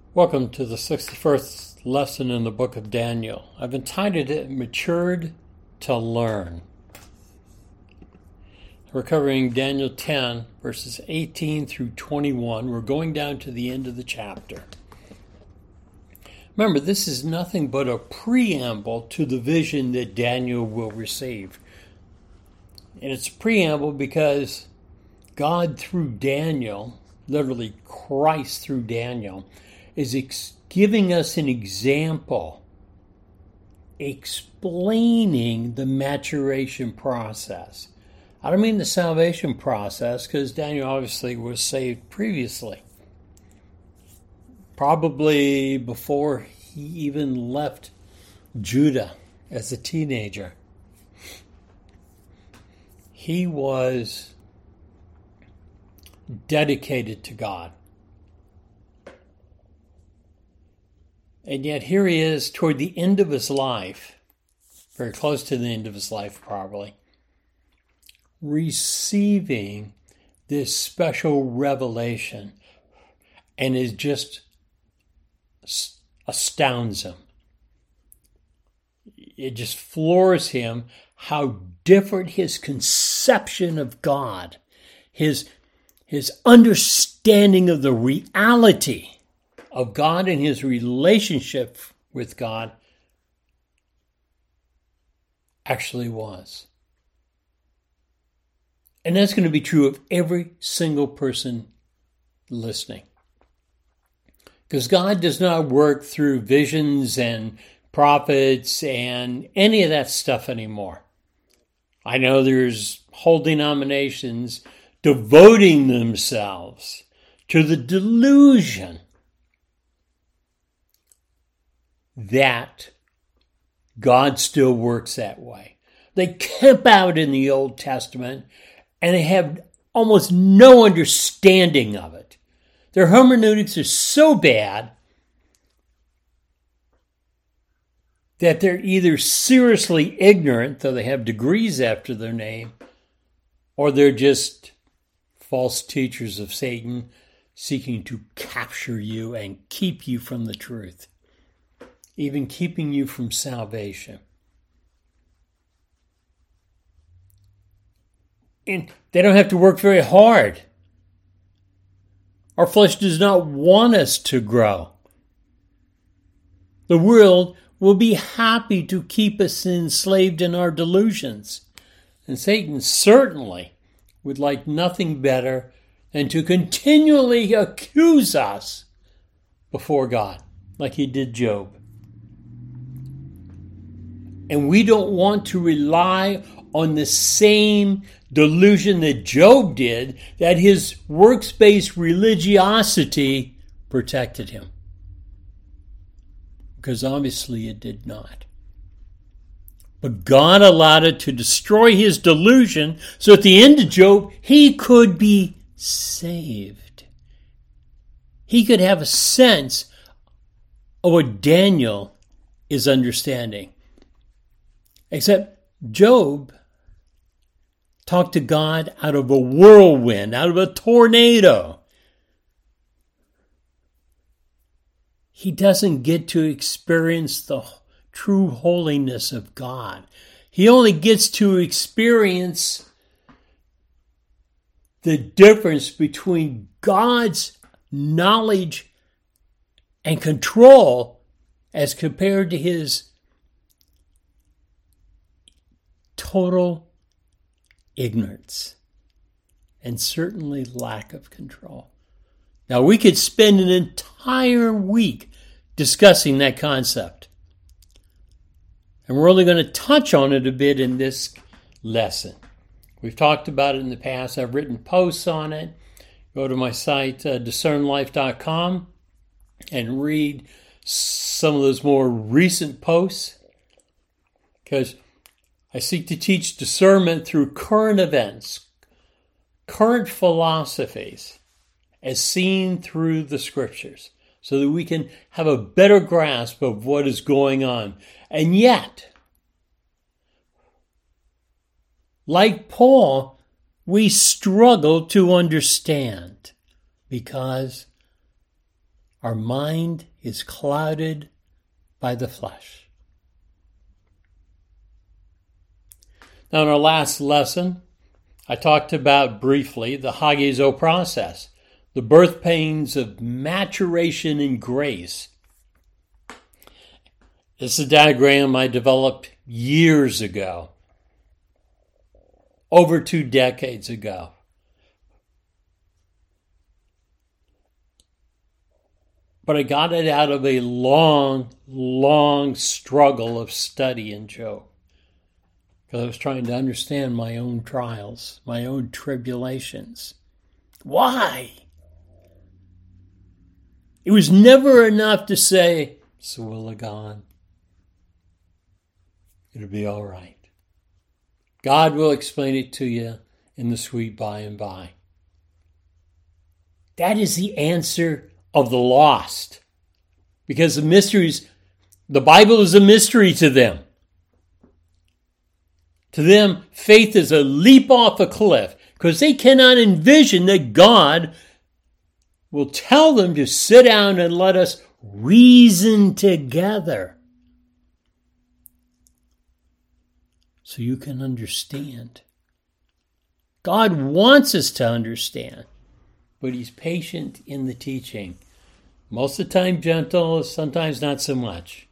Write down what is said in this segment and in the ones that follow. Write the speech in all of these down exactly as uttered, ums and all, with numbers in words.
Welcome to the sixty-first lesson in the book of Daniel. I've entitled it Matured to Learn. We're covering Daniel ten, verses eighteen through twenty-one. We're going down to the end of the chapter. Remember, this is nothing but a preamble to the vision that Daniel will receive. And it's a preamble because God, through Daniel, literally Christ through Daniel, is ex- giving us an example, explaining the maturation process. I don't mean the salvation process, because Daniel obviously was saved previously. Probably before he even left Judah as a teenager. He was dedicated to God. And yet here he is toward the end of his life, very close to the end of his life probably, receiving this special revelation, and it just astounds him. It just floors him how different his conception of God, his, his understanding of the reality of God and his relationship with God actually was. And that's going to be true of every single person listening. Because God does not work through visions and prophets and any of that stuff anymore. I know there's whole denominations devoting themselves to the delusion that God still works that way. They camp out in the Old Testament and they have almost no understanding of it. Their hermeneutics are so bad that they're either seriously ignorant, though they have degrees after their name, or they're just false teachers of Satan seeking to capture you and keep you from the truth, even keeping you from salvation. And they don't have to work very hard. Our flesh does not want us to grow. The world will be happy to keep us enslaved in our delusions. And Satan certainly would like nothing better than to continually accuse us before God, like he did Job. And we don't want to rely on the same delusion that Job did, that his works-based religiosity protected him. Because obviously it did not. But God allowed it to destroy his delusion, so at the end of Job, he could be saved. He could have a sense of what Daniel is understanding. Except Job talked to God out of a whirlwind, out of a tornado. He doesn't get to experience the true holiness of God. He only gets to experience the difference between God's knowledge and control as compared to his total ignorance and certainly lack of control. Now, we could spend an entire week discussing that concept. And we're only going to touch on it a bit in this lesson. We've talked about it in the past. I've written posts on it. Go to my site, uh, discern life dot com, and read some of those more recent posts. Because I seek to teach discernment through current events, current philosophies, as seen through the scriptures, so that we can have a better grasp of what is going on. And yet, like Paul, we struggle to understand because Our mind is clouded by the flesh. Now, in our last lesson, I talked about briefly the hagizo process, the birth pains of maturation in grace. This is a diagram I developed years ago, over two decades ago. But I got it out of a long, long struggle of study in Job. Because I was trying to understand my own trials, my own tribulations. Why? It was never enough to say, it's the will of God. It'll be all right. God will explain it to you in the sweet by and by. That is the answer of the lost. Because the mysteries, the Bible is a mystery to them. To them, faith is a leap off a cliff because they cannot envision that God will tell them to sit down and let us reason together so you can understand. God wants us to understand, but He's patient in the teaching. Most of the time gentle, sometimes not so much.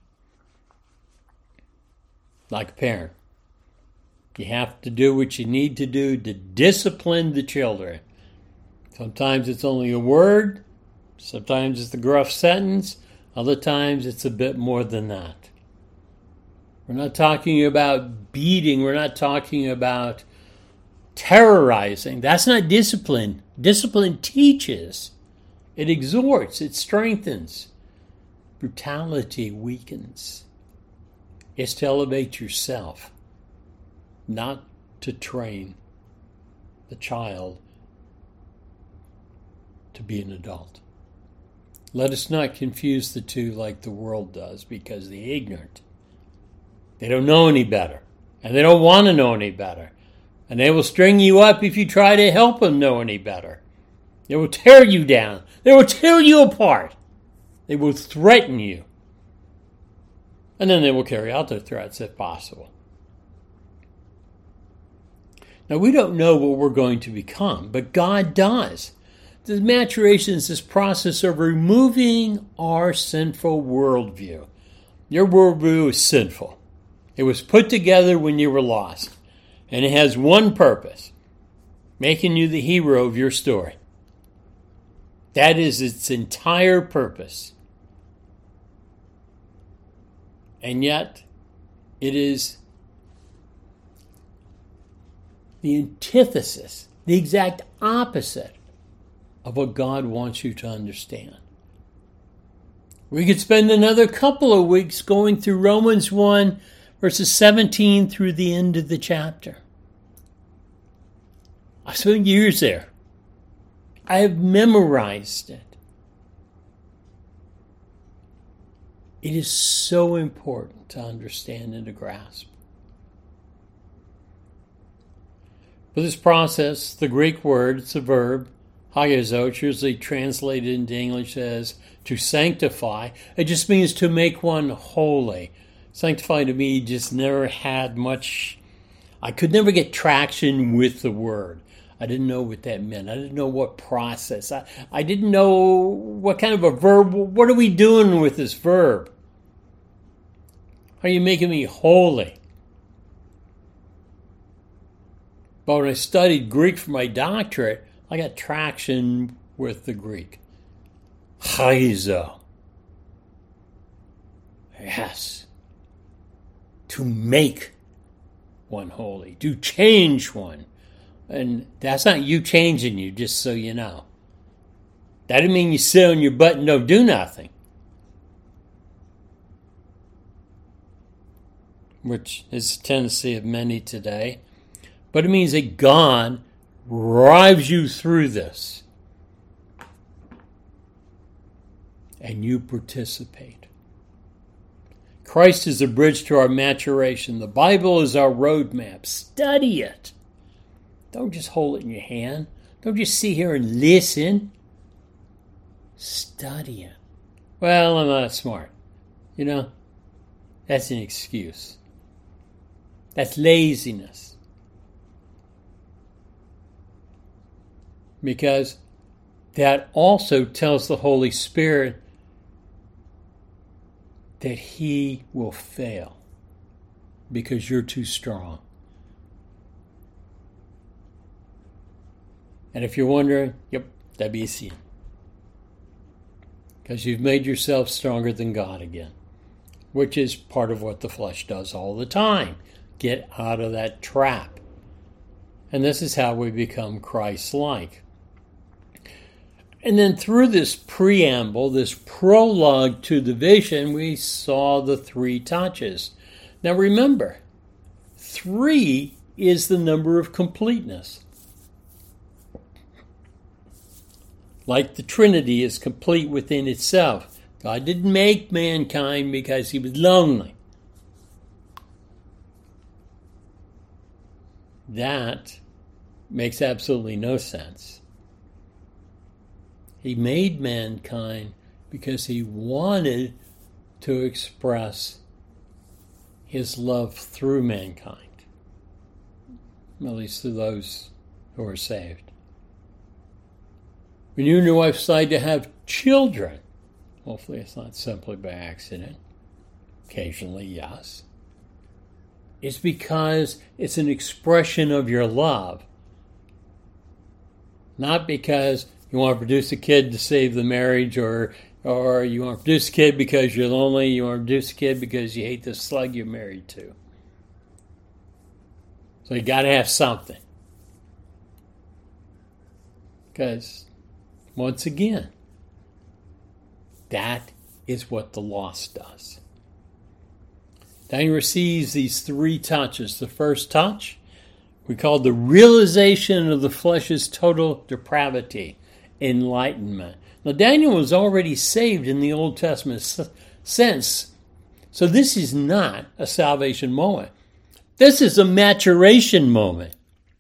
Like a parent. You have to do what you need to do to discipline the children. Sometimes it's only a word. Sometimes it's the gruff sentence. Other times it's a bit more than that. We're not talking about beating. We're not talking about terrorizing. That's not discipline. Discipline teaches. It exhorts. It strengthens. Brutality weakens. It's to elevate yourself, not to train the child to be an adult. Let us not confuse the two like the world does, because they're ignorant. They don't know any better, and they don't want to know any better. And they will string you up if you try to help them know any better. They will tear you down. They will tear you apart. They will threaten you. And then they will carry out their threats if possible. Now, we don't know what we're going to become, but God does. The maturation is this process of removing our sinful worldview. Your worldview is sinful. It was put together when you were lost. And it has one purpose, making you the hero of your story. That is its entire purpose. And yet, it is the antithesis, the exact opposite of what God wants you to understand. We could spend another couple of weeks going through Romans one, verses seventeen through the end of the chapter. I spent years there. I have memorized it. It is so important to understand and to grasp. For this process, the Greek word, it's a verb, hagizo, it's usually translated into English as to sanctify. It just means to make one holy. Sanctify to me just never had much, I could never get traction with the word. I didn't know what that meant. I didn't know what process. I, I didn't know what kind of a verb. What are we doing with this verb? How are you making me holy? But when I studied Greek for my doctorate, I got traction with the Greek. Hagizo. Yes. To make one holy. To change one. And that's not you changing you, just so you know. That doesn't mean you sit on your butt and don't do nothing. Which is a tendency of many today. But it means that God drives you through this. And you participate. Christ is the bridge to our maturation. The Bible is our roadmap. Study it. Don't just hold it in your hand. Don't just sit here and listen. Study it. Well, I'm not smart. You know, that's an excuse. That's laziness. Because that also tells the Holy Spirit that he will fail because you're too strong. And if you're wondering, yep, that'd be a sin. Because you've made yourself stronger than God again, which is part of what the flesh does all the time. Get out of that trap. And this is how we become Christ-like. And then through this preamble, this prologue to the vision, we saw the three touches. Now remember, three is the number of completeness. Like the Trinity is complete within itself. God didn't make mankind because he was lonely. That makes absolutely no sense. He made mankind because he wanted to express his love through mankind, at least to those who are saved. When you and your wife decide to have children, hopefully it's not simply by accident, occasionally yes, it's because it's an expression of your love, not because you want to produce a kid to save the marriage, or or you want to produce a kid because you're lonely, you want to produce a kid because you hate the slug you're married to. So you got to have something. Because, once again, that is what the lost does. Daniel receives these three touches. The first touch, we call the realization of the flesh's total depravity. Enlightenment. Now, Daniel was already saved in the Old Testament sense, so this is not a salvation moment. This is a maturation moment.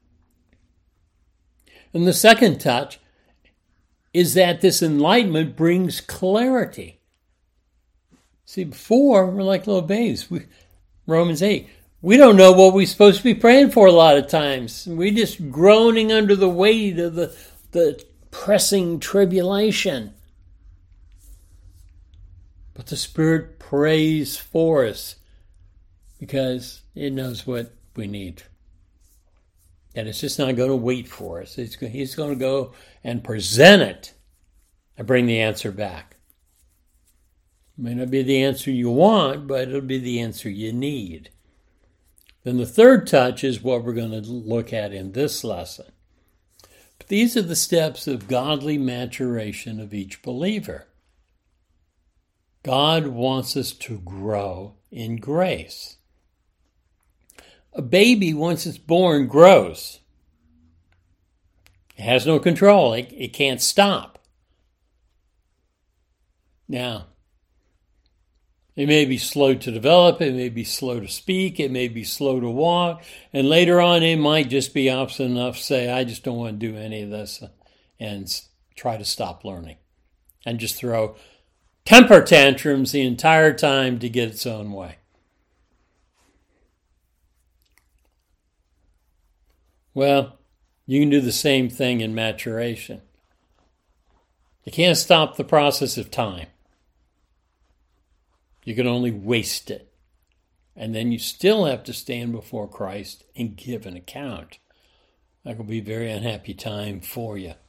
And the second touch is that this enlightenment brings clarity. See, before, we're like little babes. We, Romans eight. We don't know what we're supposed to be praying for a lot of times. We're just groaning under the weight of the the pressing tribulation. But the Spirit prays for us because it knows what we need. And it's just not going to wait for us. It's, he's going to go and present it and bring the answer back. It may not be the answer you want, but it'll be the answer you need. Then the third touch is what we're going to look at in this lesson. These are the steps of godly maturation of each believer. God wants us to grow in grace. A baby, once it's born, grows. It has no control. It, it can't stop. Now, it may be slow to develop, it may be slow to speak, it may be slow to walk, and later on it might just be obstinate enough to say, I just don't want to do any of this, and try to stop learning. And just throw temper tantrums the entire time to get its own way. Well, you can do the same thing in maturation. You can't stop the process of time. You can only waste it. And then you still have to stand before Christ and give an account. That will be a very unhappy time for you.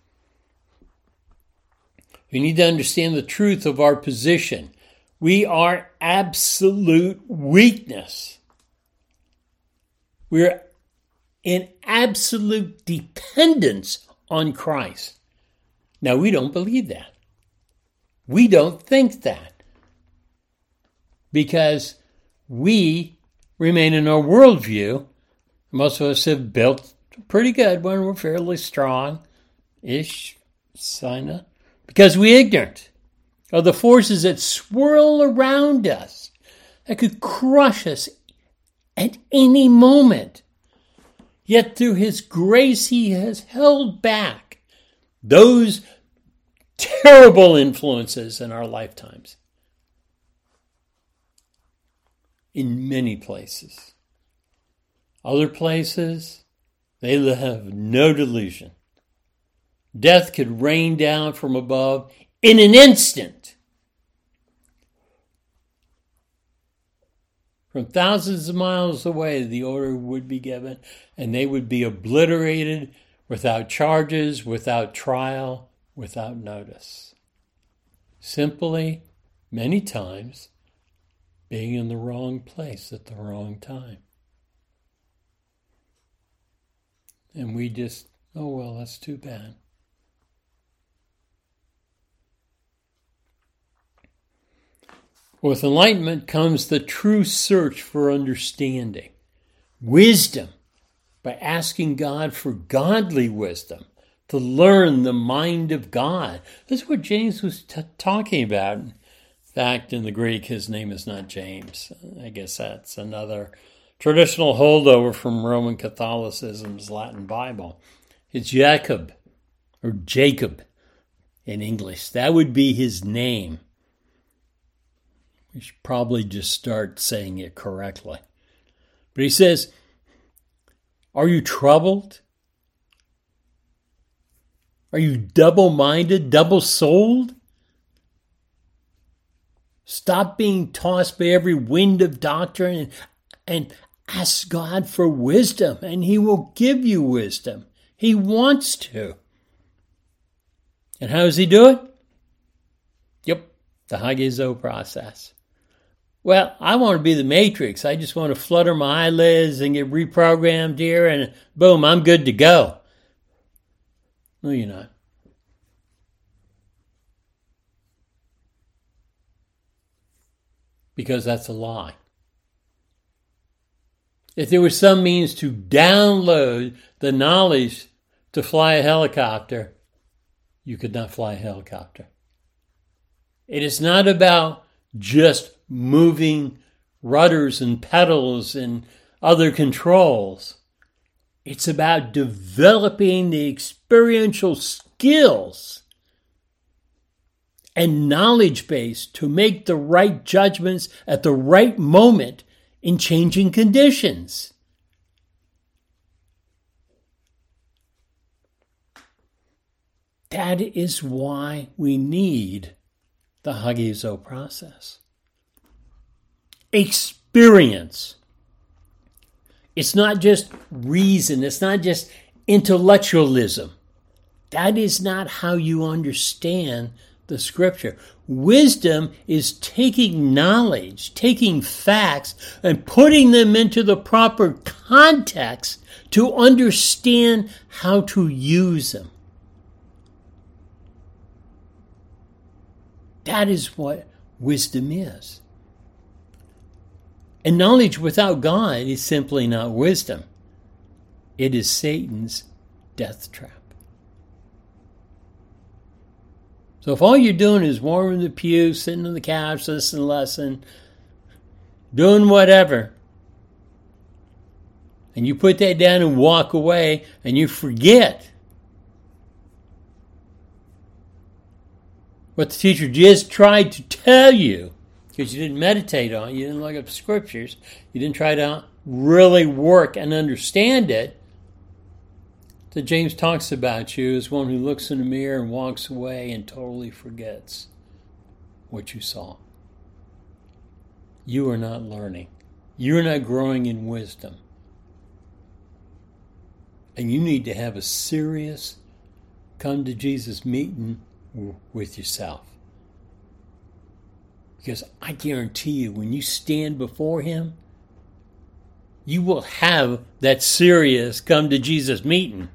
We need to understand the truth of our position. We are absolute weakness. We're in absolute dependence on Christ. Now, we don't believe that. We don't think that. Because we remain in our worldview. Most of us have built a pretty good one. We're fairly strong-ish, kinda. Because we're ignorant of the forces that swirl around us that could crush us at any moment. Yet through his grace, he has held back those terrible influences in our lifetimes. In many places. Other places, they have no delusion. Death could rain down from above in an instant. From thousands of miles away, the order would be given, and they would be obliterated without charges, without trial, without notice. Simply, many times, being in the wrong place at the wrong time. And we just, oh, well, that's too bad. With enlightenment comes the true search for understanding. Wisdom, by asking God for godly wisdom, to learn the mind of God. This is what James was t- talking about. In fact, in the Greek, his name is not James. I guess that's another traditional holdover from Roman Catholicism's Latin Bible. It's Jacob, or Jacob in English. That would be his name. We should probably just start saying it correctly. But he says, are you troubled? Are you double-minded, double-souled? Stop being tossed by every wind of doctrine and, and ask God for wisdom, and he will give you wisdom. He wants to. And how does he do it? Yep, the Hagizo process. Well, I want to be the Matrix. I just want to flutter my eyelids and get reprogrammed here, and boom, I'm good to go. No, you're not. Because that's a lie. If there was some means to download the knowledge to fly a helicopter, you could not fly a helicopter. It is not about just moving rudders and pedals and other controls. It's about developing the experiential skills and knowledge base to make the right judgments at the right moment in changing conditions. That is why we need the Hagizo process. Experience. It's not just reason. It's not just intellectualism. That is not how you understand the scripture. Wisdom is taking knowledge, taking facts, and putting them into the proper context to understand how to use them. That is what wisdom is. And knowledge without God is simply not wisdom. It is Satan's death trap. So if all you're doing is warming the pew, sitting on the couch, listening to the lesson, doing whatever, and you put that down and walk away, and you forget what the teacher just tried to tell you, because you didn't meditate on it, you didn't look up scriptures, you didn't try to really work and understand it, that James talks about you as one who looks in the mirror and walks away and totally forgets what you saw. You are not learning. You're not growing in wisdom. And you need to have a serious come to Jesus meeting with yourself. Because I guarantee you, when you stand before him, you will have that serious come to Jesus meeting.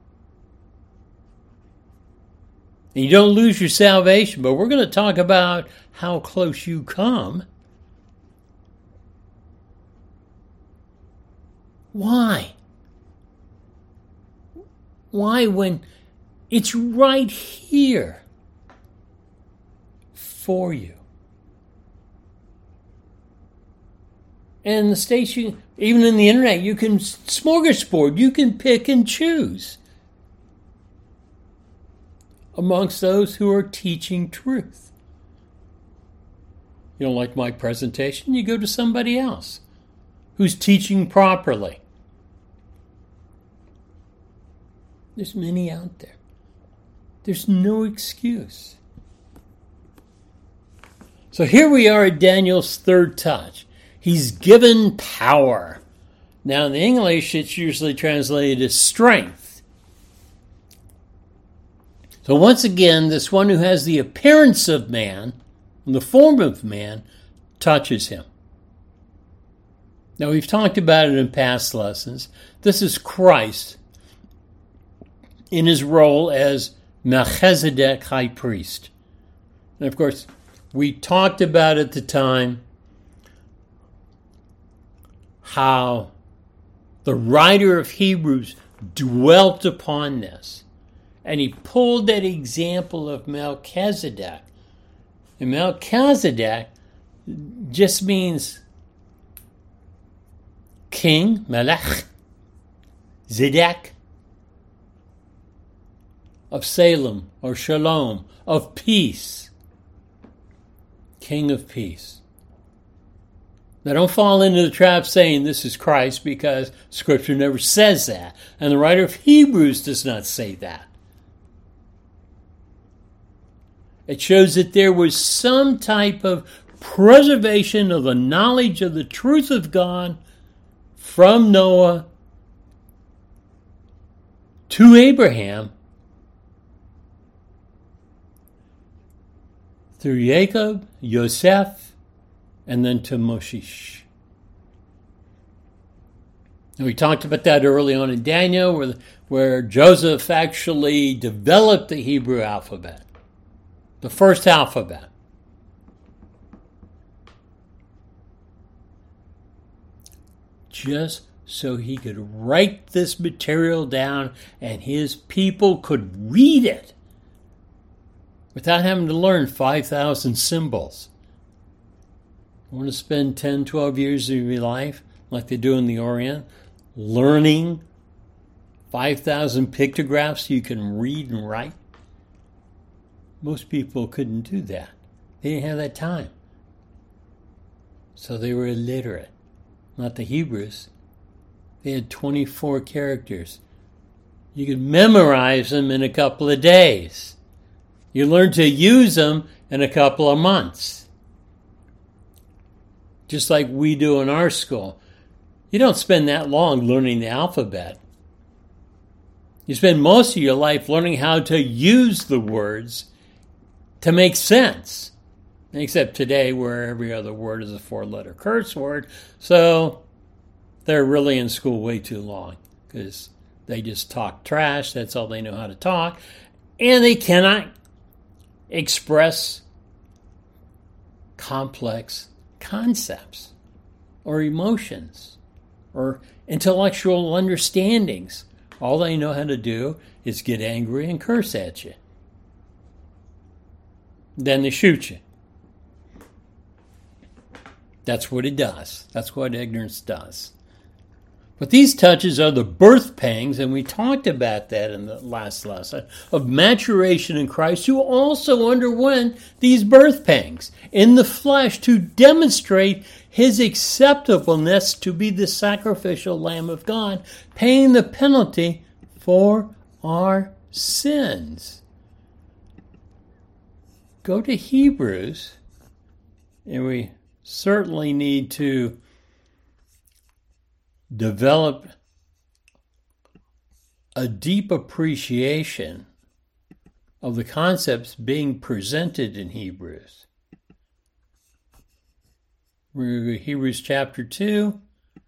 And you don't lose your salvation, but we're going to talk about how close you come. Why? Why when it's right here for you? And the station, even in the internet, you can smorgasbord, you can pick and choose amongst those who are teaching truth. You don't like my presentation, you go to somebody else who's teaching properly. There's many out there. There's no excuse. So here we are at Daniel's third touch. He's given power. Now in the English, it's usually translated as strength. So once again, this one who has the appearance of man, in the form of man, touches him. Now we've talked about it in past lessons. This is Christ in his role as Melchizedek high priest. And of course, we talked about at the time how the writer of Hebrews dwelt upon this. And he pulled that example of Melchizedek. And Melchizedek just means king, Melech, Zedek, of Salem or Shalom, of peace. King of peace. Now don't fall into the trap saying this is Christ, because Scripture never says that. And the writer of Hebrews does not say that. It shows that there was some type of preservation of the knowledge of the truth of God from Noah to Abraham through Jacob, Yosef, and then to Moshe. And we talked about that early on in Daniel, where, where Joseph actually developed the Hebrew alphabet, the first alphabet. Just so he could write this material down and his people could read it without having to learn five thousand symbols. You want to spend ten, twelve years of your life, like they do in the Orient, learning five thousand pictographs you can read and write? Most people couldn't do that. They didn't have that time. So they were illiterate. Not the Hebrews. They had twenty-four characters. You could memorize them in a couple of days. You learn to use them in a couple of months. Just like we do in our school. You don't spend that long learning the alphabet. You spend most of your life learning how to use the words to make sense. Except today, where every other word is a four-letter curse word. So they're really in school way too long, because they just talk trash. That's all they know how to talk. And they cannot express complex concepts or emotions or intellectual understandings. All they know how to do is get angry and curse at you. Then they shoot you. That's what it does. That's what ignorance does. But these touches are the birth pangs, and we talked about that in the last lesson, of maturation in Christ, who also underwent these birth pangs in the flesh to demonstrate his acceptableness to be the sacrificial Lamb of God, paying the penalty for our sins. Go to Hebrews, and we certainly need to develop a deep appreciation of the concepts being presented in Hebrews. We're going to Hebrews chapter two.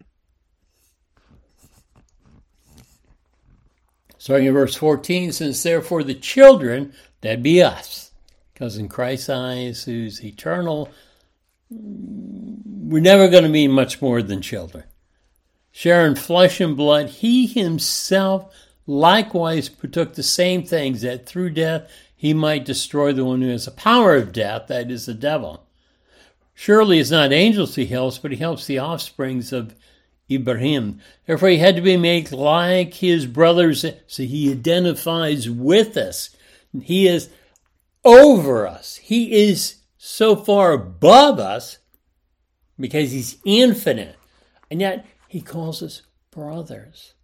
Starting in verse fourteen, since therefore the children, that be us, because in Christ's eyes, who's eternal, we're never going to be much more than children. Share in flesh and blood, he himself likewise partook the same things, that through death he might destroy the one who has the power of death, that is the devil. Surely it's not angels he helps, but he helps the offsprings of Ibrahim. Therefore he had to be made like his brothers, so he identifies with us. He is over us. He is so far above us because he's infinite. And yet he calls us brothers.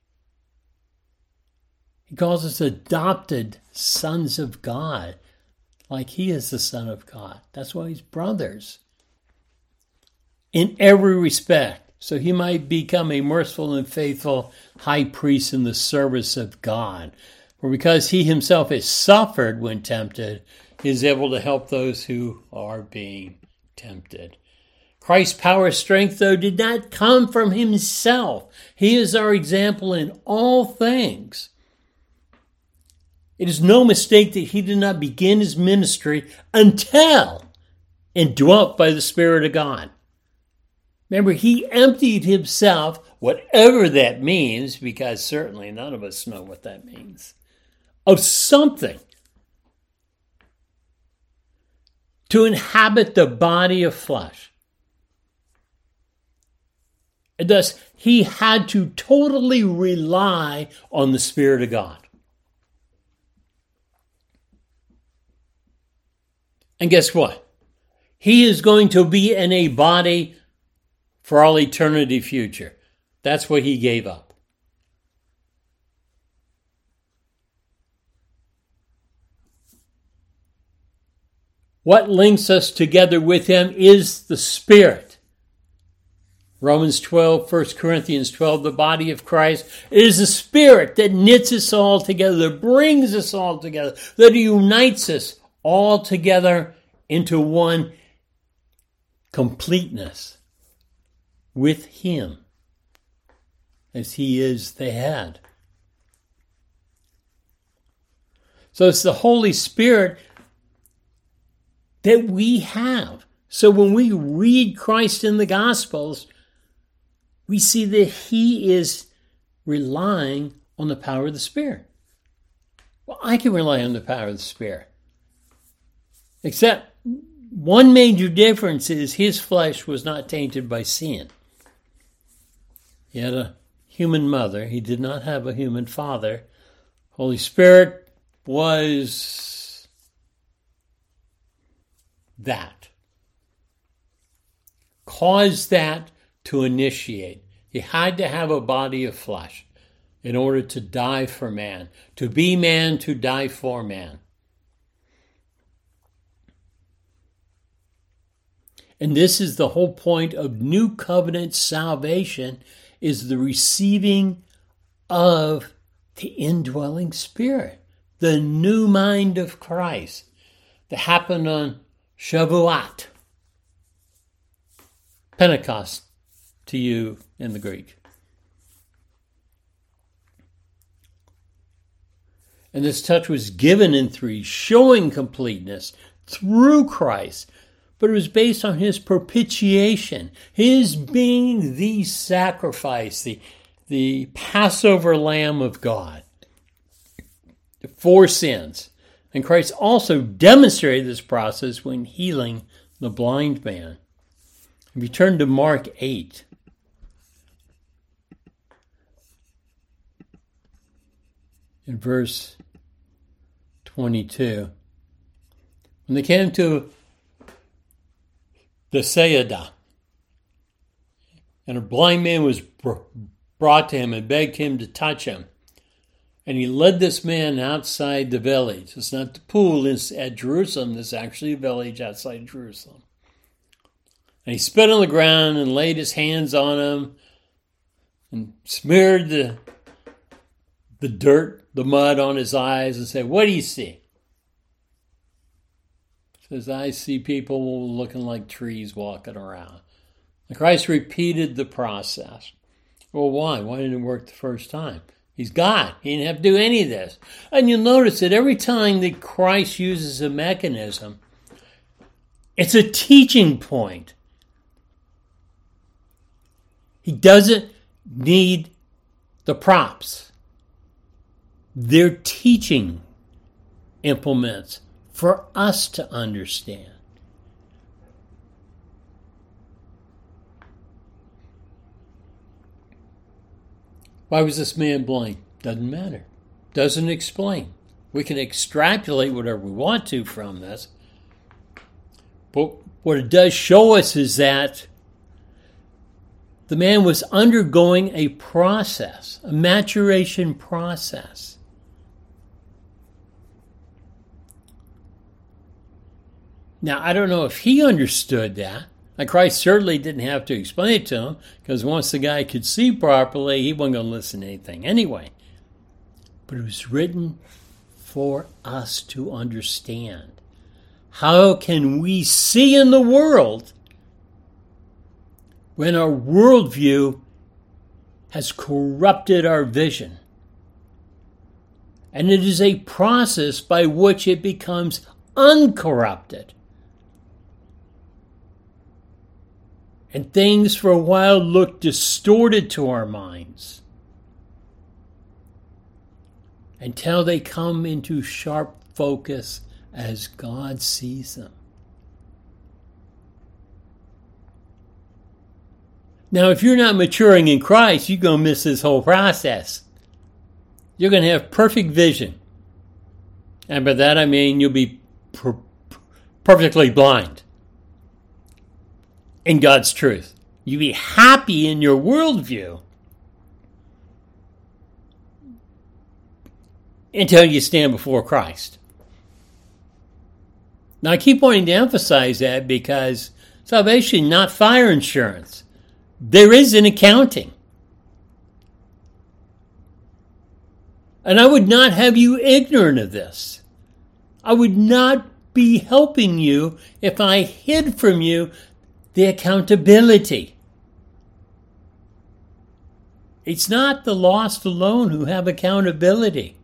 He calls us adopted sons of God, like he is the Son of God. That's why he's brothers. In every respect. So he might become a merciful and faithful high priest in the service of God. For because he himself has suffered when tempted, he is able to help those who are being tempted. Christ's power and strength, though, did not come from himself. He is our example in all things. It is no mistake that he did not begin his ministry until indwelt by the Spirit of God. Remember, he emptied himself, whatever that means, because certainly none of us know what that means, of something to inhabit the body of flesh. And thus, he had to totally rely on the Spirit of God. And guess what? He is going to be in a body for all eternity future. That's what he gave up. What links us together with him is the Spirit. Romans twelve, First Corinthians twelve, the body of Christ. It is the Spirit that knits us all together, that brings us all together, that unites us all together into one completeness with him, as he is the head. So it's the Holy Spirit that we have. So when we read Christ in the Gospels, we see that he is relying on the power of the Spirit. Well, I can rely on the power of the Spirit. Except one major difference is his flesh was not tainted by sin. He had a human mother. He did not have a human father. Holy Spirit was that. Caused that to initiate. He had to have a body of flesh in order to die for man. To be man, to die for man. And this is the whole point of New Covenant salvation, is the receiving of the indwelling Spirit, the new mind of Christ that happened on Shavuot, Pentecost to you in the Greek. And this touch was given in three, showing completeness through Christ. But it was based on his propitiation, his being the sacrifice, the, the Passover Lamb of God for sins. And Christ also demonstrated this process when healing the blind man. If you turn to Mark eight, in verse twenty-two, when they came to Bethsaida, and a blind man was brought to him and begged him to touch him. And he led this man outside the village. It's not the pool it's at Jerusalem. There's actually a village outside Jerusalem. And he spit on the ground and laid his hands on him and smeared the, the dirt, the mud on his eyes and said, "What do you see?" He says, "I see people looking like trees walking around." And Christ repeated the process. Well, why? Why didn't it work the first time? He's God. He didn't have to do any of this. And you'll notice that every time that Christ uses a mechanism, it's a teaching point. He doesn't need the props. They're teaching implements for us to understand. Why was this man blind? Doesn't matter. Doesn't explain. We can extrapolate whatever we want to from this. But what it does show us is that the man was undergoing a process, a maturation process. Now, I don't know if he understood that. Now, Christ certainly didn't have to explain it to him, because once the guy could see properly, he wasn't going to listen to anything anyway. But it was written for us to understand. How can we see in the world when our worldview has corrupted our vision? And it is a process by which it becomes uncorrupted. And things for a while look distorted to our minds until they come into sharp focus as God sees them. Now, if you're not maturing in Christ, you're going to miss this whole process. You're going to have perfect vision. And by that I mean you'll be per- perfectly blind in God's truth. You'll be happy in your worldview until you stand before Christ. Now, I keep wanting to emphasize that because salvation is not fire insurance. There is an accounting. And I would not have you ignorant of this. I would not be helping you if I hid from you the accountability. It's not the lost alone who have accountability.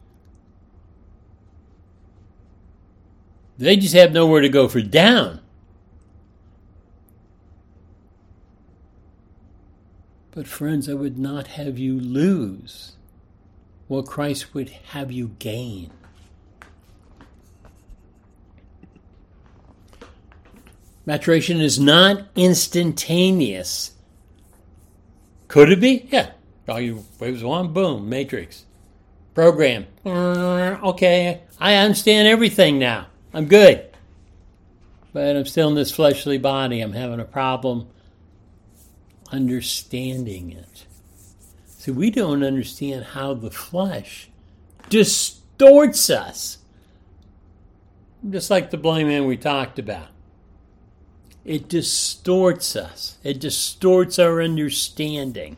They just have nowhere to go for down. But friends, I would not have you lose what Christ would have you gain. Maturation is not instantaneous. Could it be? Yeah. All you waves one, boom, matrix. Program. Okay, I understand everything now. I'm good. But I'm still in this fleshly body. I'm having a problem understanding it. See, we don't understand how the flesh distorts us. Just like the blind man we talked about. It distorts us. It distorts our understanding.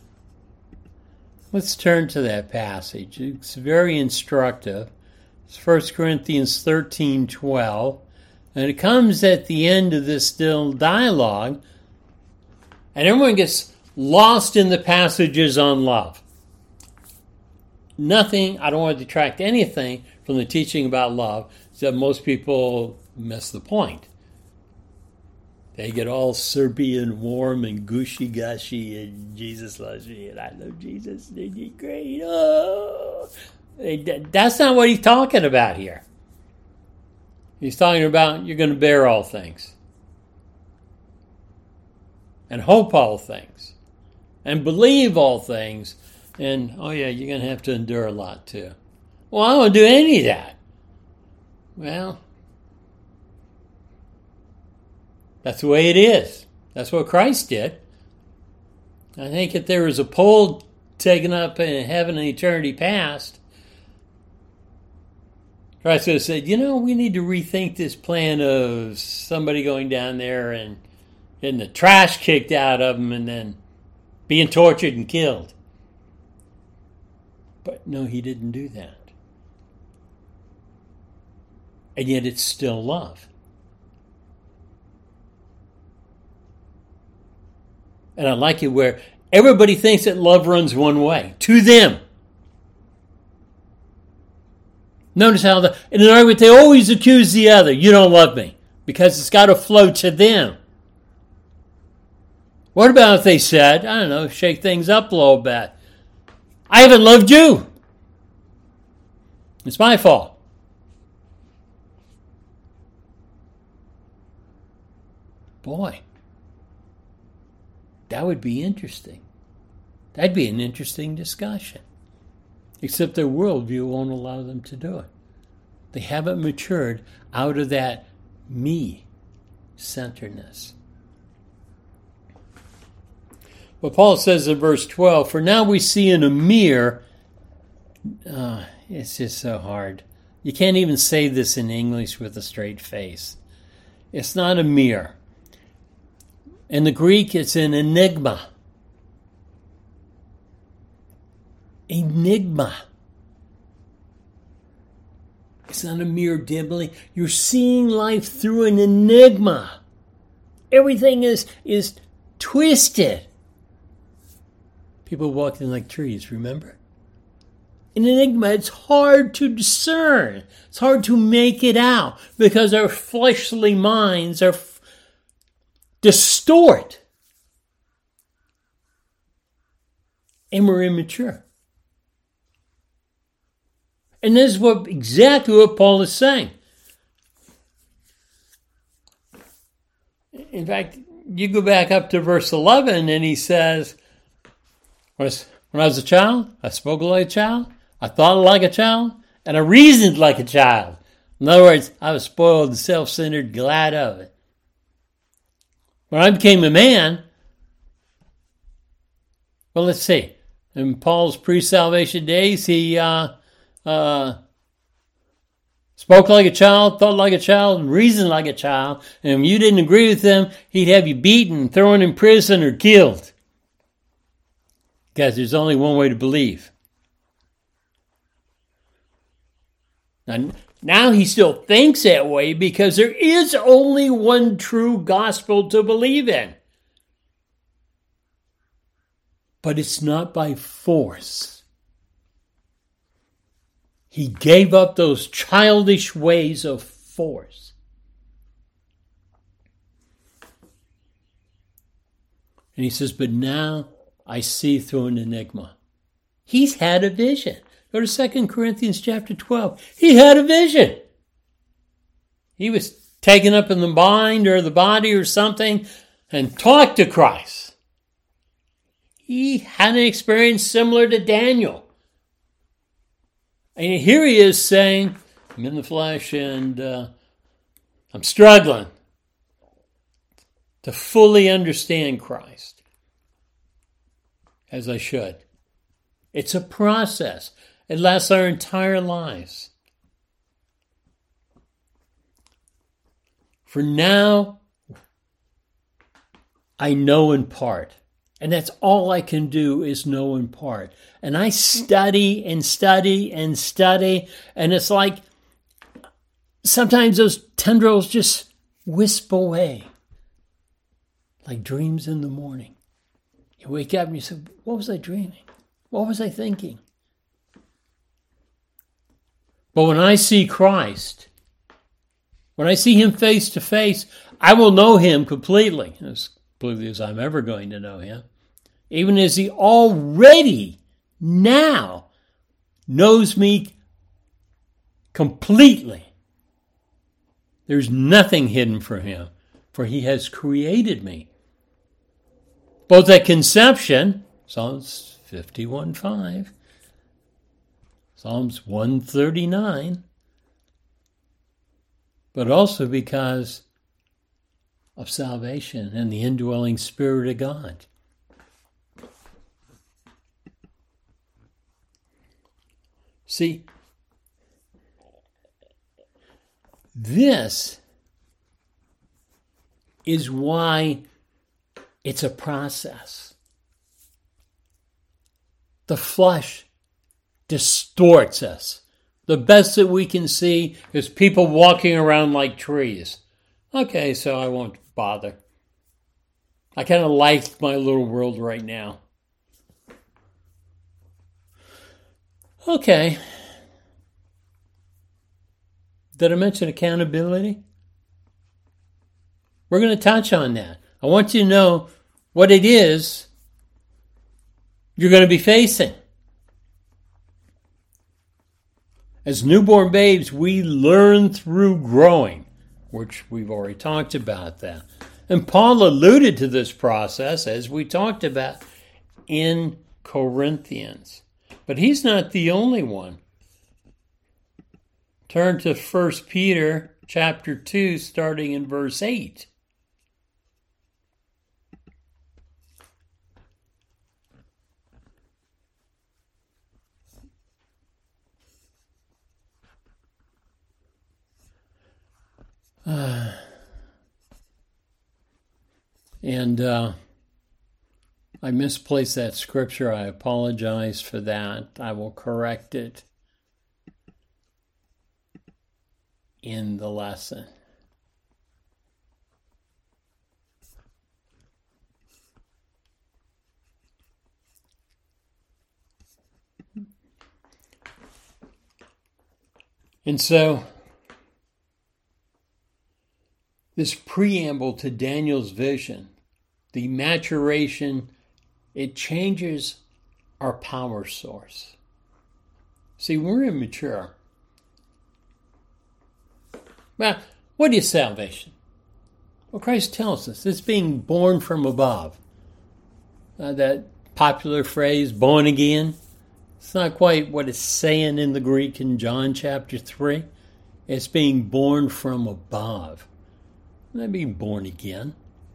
Let's turn to that passage. It's very instructive. It's First Corinthians thirteen twelve. And it comes at the end of this still dialogue. And everyone gets lost in the passages on love. Nothing, I don't want to detract anything from the teaching about love, except most people miss the point. They get all syrupy and warm and gushy-gushy, and Jesus loves me, and I love Jesus, and he's great. Oh. That's not what he's talking about here. He's talking about you're going to bear all things. And hope all things. And believe all things. And, oh yeah, you're going to have to endure a lot too. Well, I don't do any of that. Well, that's the way it is. That's what Christ did. I think if there was a poll taken up in heaven and eternity past, Christ would have said, you know, we need to rethink this plan of somebody going down there and getting the trash kicked out of them and then being tortured and killed. But no, he didn't do that. And yet it's still love. And I like it where everybody thinks that love runs one way, to them. Notice how the, in an argument they always accuse the other. You don't love me. Because it's got to flow to them. What about if they said, I don't know, shake things up a little bit. I haven't loved you. It's my fault. Boy, that would be interesting. That'd be an interesting discussion. Except their worldview won't allow them to do it. They haven't matured out of that me-centeredness. But Paul says in verse twelve, for now we see in a mirror, uh, it's just so hard. You can't even say this in English with a straight face. It's not a mirror. In the Greek, it's an enigma. Enigma. It's not a mere dimly. You're seeing life through an enigma. Everything is, is twisted. People walking like trees, remember? An enigma, it's hard to discern. It's hard to make it out because our fleshly minds are f- distort. And we're immature. And this is what exactly what Paul is saying. In fact, you go back up to verse eleven and he says, when I was a child, I spoke like a child, I thought like a child, and I reasoned like a child. In other words, I was spoiled and self-centered, glad of it. When I became a man, well, let's see. In Paul's pre-salvation days, he uh, uh, spoke like a child, thought like a child, and reasoned like a child. And if you didn't agree with him, he'd have you beaten, thrown in prison, or killed. Because there's only one way to believe. Now, now he still thinks that way because there is only one true gospel to believe in. But it's not by force. He gave up those childish ways of force. And he says, but now I see through an enigma. He's had a vision. Go to Second Corinthians chapter twelve. He had a vision. He was taken up in the mind or the body or something and talked to Christ. He had an experience similar to Daniel. And here he is saying, I'm in the flesh and uh, I'm struggling to fully understand Christ as I should. It's a process. It lasts our entire lives. For now, I know in part. And that's all I can do is know in part. And I study and study and study. And it's like sometimes those tendrils just wisp away. Like dreams in the morning. You wake up and you say, what was I dreaming? What was I thinking? But when I see Christ, when I see him face to face, I will know him completely, as completely as I'm ever going to know him, even as he already now knows me completely. There's nothing hidden from him, for he has created me. Both at conception, Psalms fifty-one five, Psalms one thirty-nine, but also because of salvation and the indwelling Spirit of God. See, this is why it's a process. The flesh distorts us. The best that we can see is people walking around like trees. Okay, so I won't bother. I kind of like my little world right now. Okay. Did I mention accountability? We're going to touch on that. I want you to know what it is you're going to be facing. As newborn babes, we learn through growing, which we've already talked about that. And Paul alluded to this process as we talked about in Corinthians. But he's not the only one. Turn to First Peter chapter two, starting in verse eight. Uh, and uh, I misplaced that scripture. I apologize for that. I will correct it in the lesson. And so, this preamble to Daniel's vision, the maturation, it changes our power source. See, we're immature. Well, what is salvation? Well, Christ tells us it's being born from above. Uh, that popular phrase, born again, it's not quite what it's saying in the Greek in John chapter three. It's being born from above. Not being born again.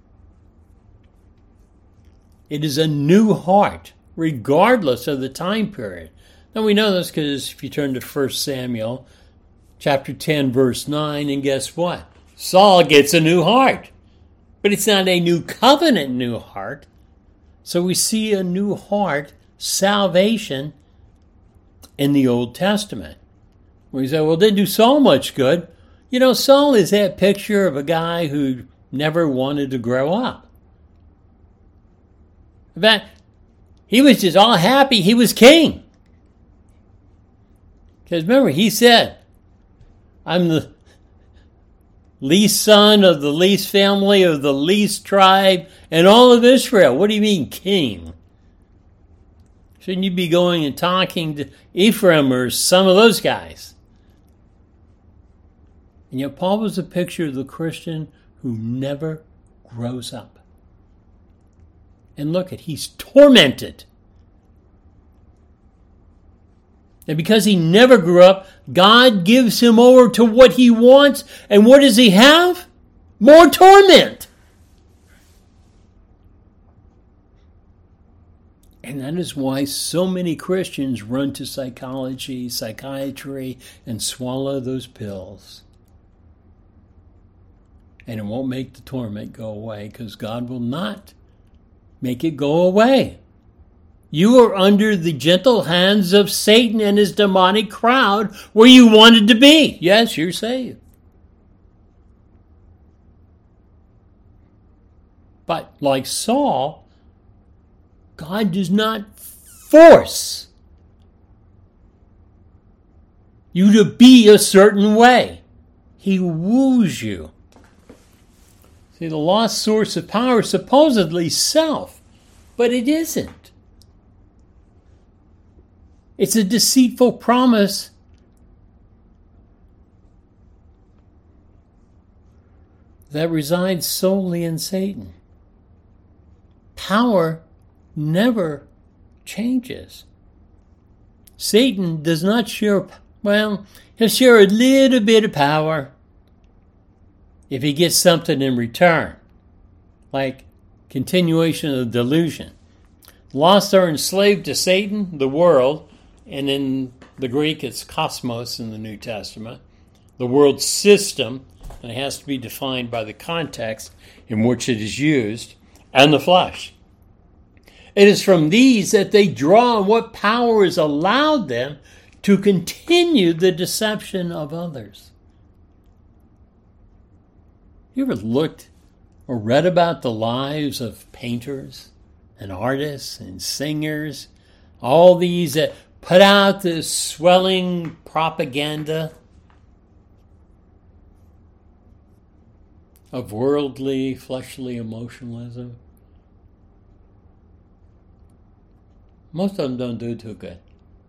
It is a new heart, regardless of the time period. Now we know this because if you turn to First Samuel chapter ten, verse nine, and guess what? Saul gets a new heart. But it's not a new covenant new heart. So we see a new heart, salvation, in the Old Testament. Where you say, well, it didn't do Saul much good. You know, Saul is that picture of a guy who never wanted to grow up. In fact, he was just all happy he was king. Because remember, he said, I'm the least son of the least family of the least tribe in all of Israel. What do you mean, king? Shouldn't you be going and talking to Ephraim or some of those guys? And yet Paul was a picture of the Christian who never grows up. And look at, he's tormented. And because he never grew up, God gives him over to what he wants. And what does he have? More torment. And that is why so many Christians run to psychology, psychiatry, and swallow those pills. And it won't make the torment go away because God will not make it go away. You are under the gentle hands of Satan and his demonic crowd where you wanted to be. Yes, you're saved. But like Saul, God does not force you to be a certain way. He woos you. See, the lost source of power is supposedly self, but it isn't. It's a deceitful promise that resides solely in Satan. Power never changes. Satan does not share, well, he'll share a little bit of power if he gets something in return, like continuation of the delusion. Lost are enslaved to Satan, the world, and in the Greek it's cosmos in the New Testament, the world system, and it has to be defined by the context in which it is used, and the flesh. It is from these that they draw on what power is allowed them to continue the deception of others. You ever looked or read about the lives of painters and artists and singers? All these that put out this swelling propaganda of worldly, fleshly emotionalism. Most of them don't do too good.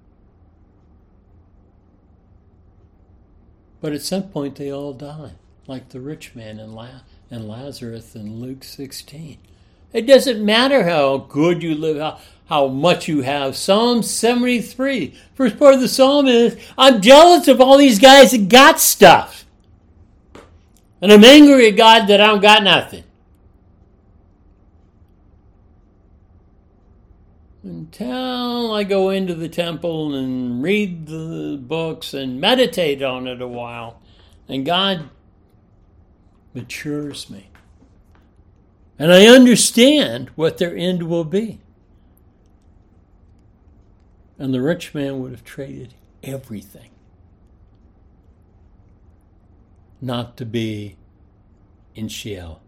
But at some point they all die, like the rich man and, La- and Lazarus in Luke sixteen. It doesn't matter how good you live, how, how much you have. Psalm seventy-three, first part of the psalm is, I'm jealous of all these guys that got stuff. And I'm angry at God that I don't got nothing. Until I go into the temple and read the books and meditate on it a while. And God matures me. And I understand what their end will be. And the rich man would have traded everything not to be in Sheol.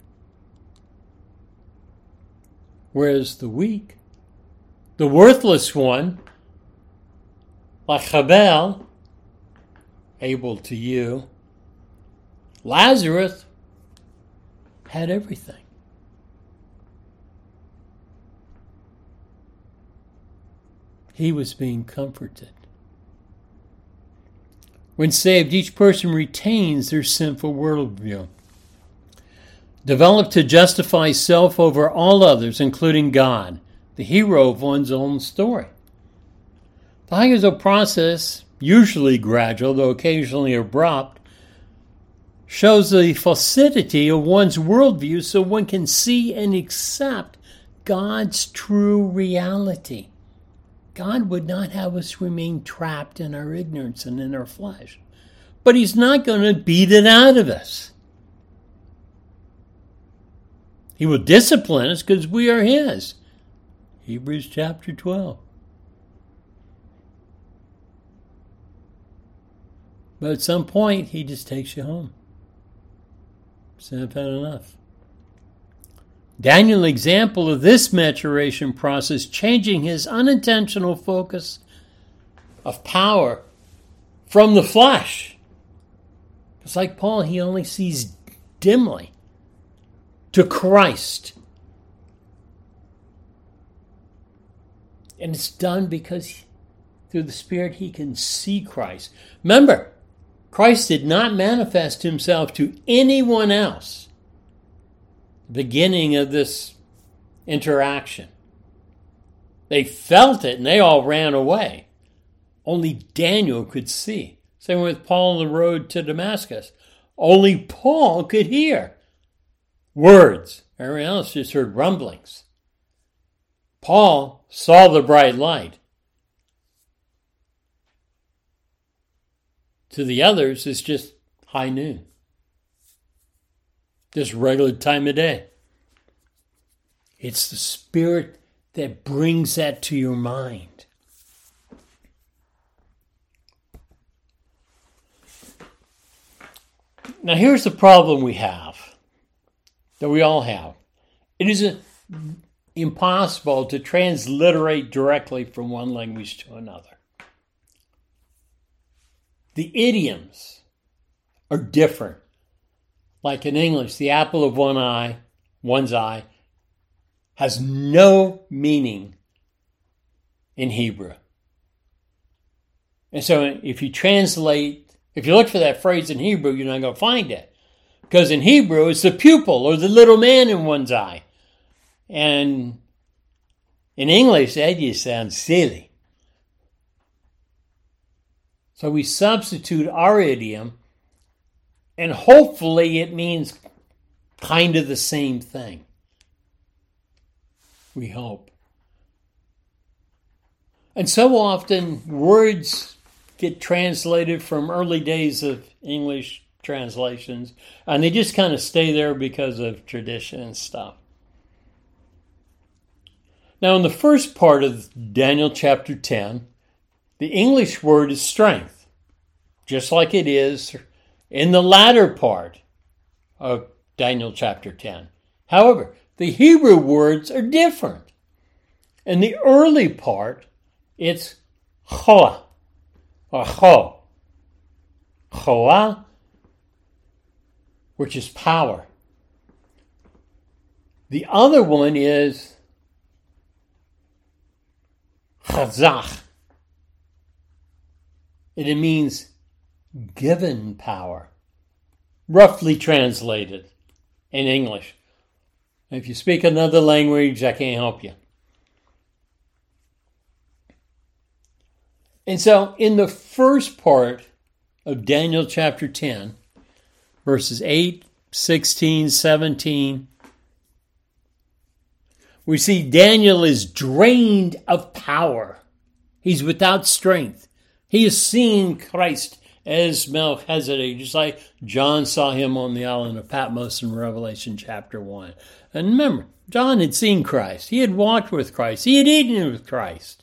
Whereas the weak, the worthless one, like Chabel, able to you, Lazarus had everything. He was being comforted. When saved, each person retains their sinful worldview, developed to justify self over all others, including God, the hero of one's own story. The Hagizo process, usually gradual, though occasionally abrupt, shows the falsity of one's worldview so one can see and accept God's true reality. God would not have us remain trapped in our ignorance and in our flesh. But he's not going to beat it out of us. He will discipline us because we are his. Hebrews chapter twelve. But at some point, he just takes you home. So I've had enough. Daniel's example of this maturation process, changing his unintentional focus of power from the flesh. It's like Paul, he only sees dimly to Christ. And it's done because through the Spirit he can see Christ. Remember, Christ did not manifest himself to anyone else. Beginning of this interaction. They felt it and they all ran away. Only Daniel could see. Same with Paul on the road to Damascus. Only Paul could hear words. Everyone else just heard rumblings. Paul saw the bright light. To the others, it's just high noon. Just regular time of day. It's the Spirit that brings that to your mind. Now here's the problem we have, that we all have. It is impossible to transliterate directly from one language to another. The idioms are different. Like in English, the apple of one eye, one's eye, has no meaning in Hebrew. And so if you translate, if you look for that phrase in Hebrew, you're not going to find it. Because in Hebrew, it's the pupil or the little man in one's eye. And in English, that just sounds silly. So we substitute our idiom, and hopefully it means kind of the same thing. We hope. And so often words get translated from early days of English translations, and they just kind of stay there because of tradition and stuff. Now, in the first part of Daniel chapter ten, the English word is strength, just like it is in the latter part of Daniel chapter ten. However, the Hebrew words are different. In the early part, it's choah, or cho. Choah, which is power. The other one is chazach. And it means given power, roughly translated in English. If you speak another language, I can't help you. And so in the first part of Daniel chapter ten, verses eight, sixteen, seventeen, we see Daniel is drained of power. He's without strength. He has seen Christ as Melchizedek, just like John saw him on the island of Patmos in Revelation chapter one. And remember, John had seen Christ. He had walked with Christ. He had eaten with Christ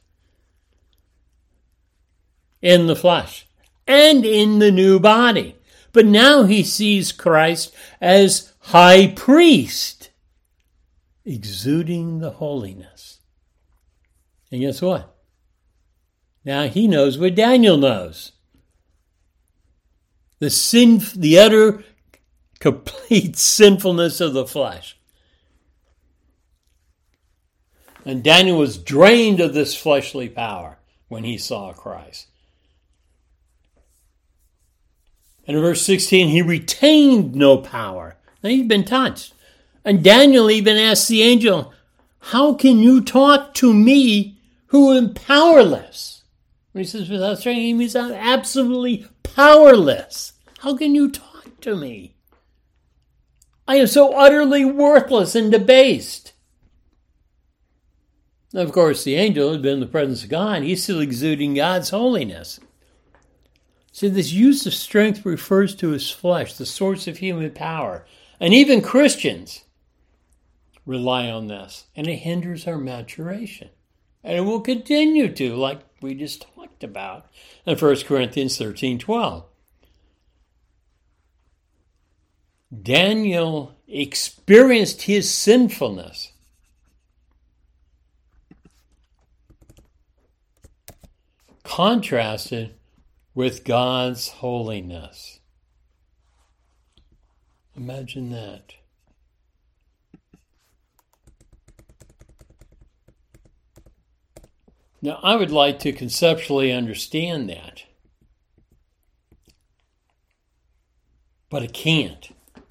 in the flesh and in the new body. But now he sees Christ as high priest, exuding the holiness. And guess what? Now he knows what Daniel knows. The sin, the utter, complete sinfulness of the flesh. And Daniel was drained of this fleshly power when he saw Christ. And in verse sixteen, he retained no power. Now he'd been touched. And Daniel even asked the angel, how can you talk to me who am powerless? When he says without strength, he means I'm absolutely powerless. How can you talk to me? I am so utterly worthless and debased. Of course, the angel had been in the presence of God. He's still exuding God's holiness. See, this use of strength refers to his flesh, the source of human power. And even Christians rely on this. And it hinders our maturation. And it will continue to, like we just talked about in First Corinthians thirteen twelve. Daniel experienced his sinfulness. Contrasted with God's holiness. Imagine that. Now, I would like to conceptually understand that, but I can't.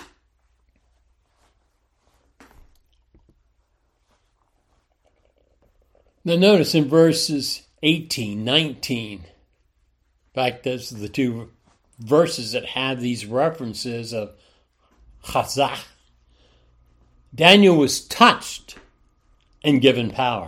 Now, notice in verses eighteen, nineteen, in fact, those are the two verses that have these references of chazak. Daniel was touched and given power.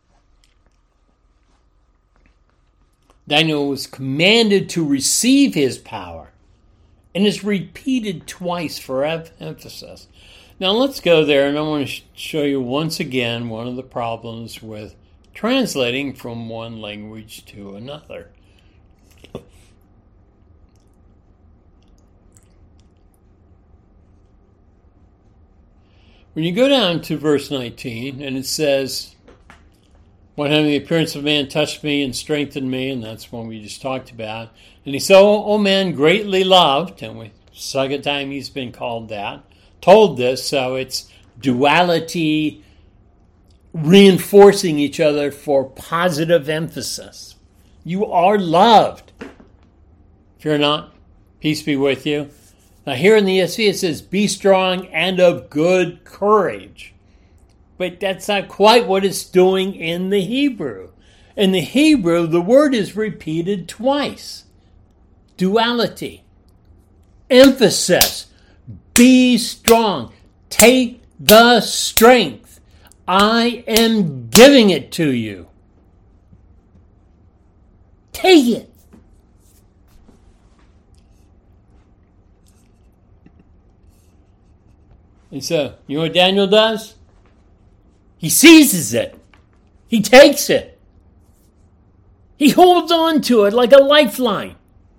Daniel was commanded to receive his power, and it's repeated twice for emphasis. Now let's go there, and I want to show you once again one of the problems with translating from one language to another. When you go down to verse nineteen, and it says, "One having the appearance of man touched me and strengthened me," and that's one we just talked about. And he said, "O, o man, greatly loved," and we second time he's been called that, told this, so it's duality reinforcing each other for positive emphasis. You are loved. If you're not, peace be with you. Now here in the E S V it says, "Be strong and of good courage." But that's not quite what it's doing in the Hebrew. In the Hebrew, the word is repeated twice. Duality. Emphasis. Be strong. Take the strength. I am giving it to you. Take it. And so, you know what Daniel does? He seizes it. He takes it. He holds on to it like a lifeline.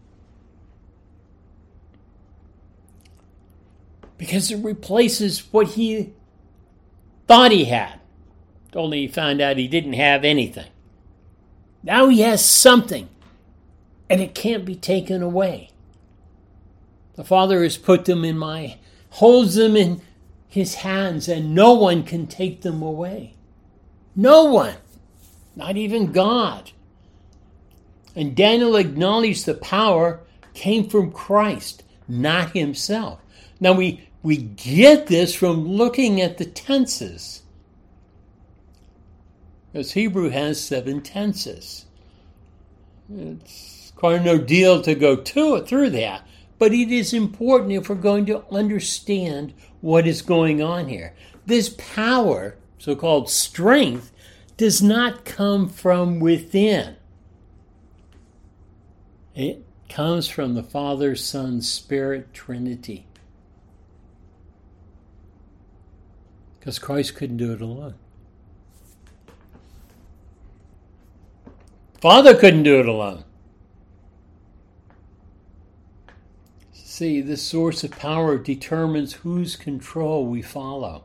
Because it replaces what he thought he had. Only he found out he didn't have anything. Now he has something. And it can't be taken away. The Father has put them in my, holds them in his hands, and no one can take them away. No one. Not even God. And Daniel acknowledged the power came from Christ, not himself. Now we we get this from looking at the tenses. Because Hebrew has seven tenses. It's quite no deal to go to it through that. But it is important if we're going to understand what is going on here. This power, so-called strength, does not come from within. It comes from the Father, Son, Spirit, Trinity. Because Christ couldn't do it alone. Father couldn't do it alone. See, this source of power determines whose control we follow.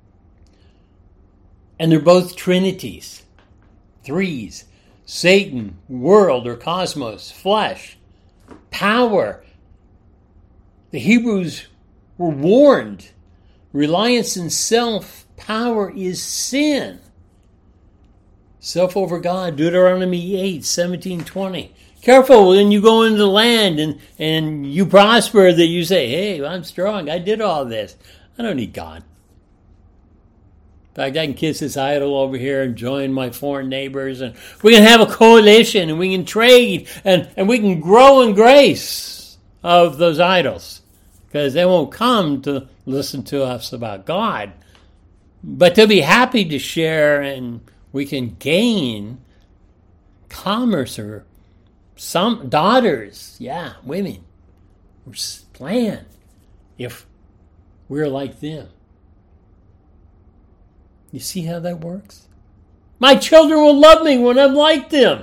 And they're both trinities, threes: Satan, world or cosmos, flesh, power. The Hebrews were warned. Reliance in self, power is sin. Self over God, Deuteronomy eight, seventeen, twenty. Careful when you go into the land and, and you prosper that you say, hey, I'm strong. I did all this. I don't need God. In fact, I can kiss this idol over here and join my foreign neighbors, and we can have a coalition, and we can trade, and, and we can grow in grace of those idols, because they won't come to listen to us about God. But they'll be happy to share, and we can gain commerce or some daughters, yeah, women, or plan if we're like them. You see how that works? My children will love me when I'm like them.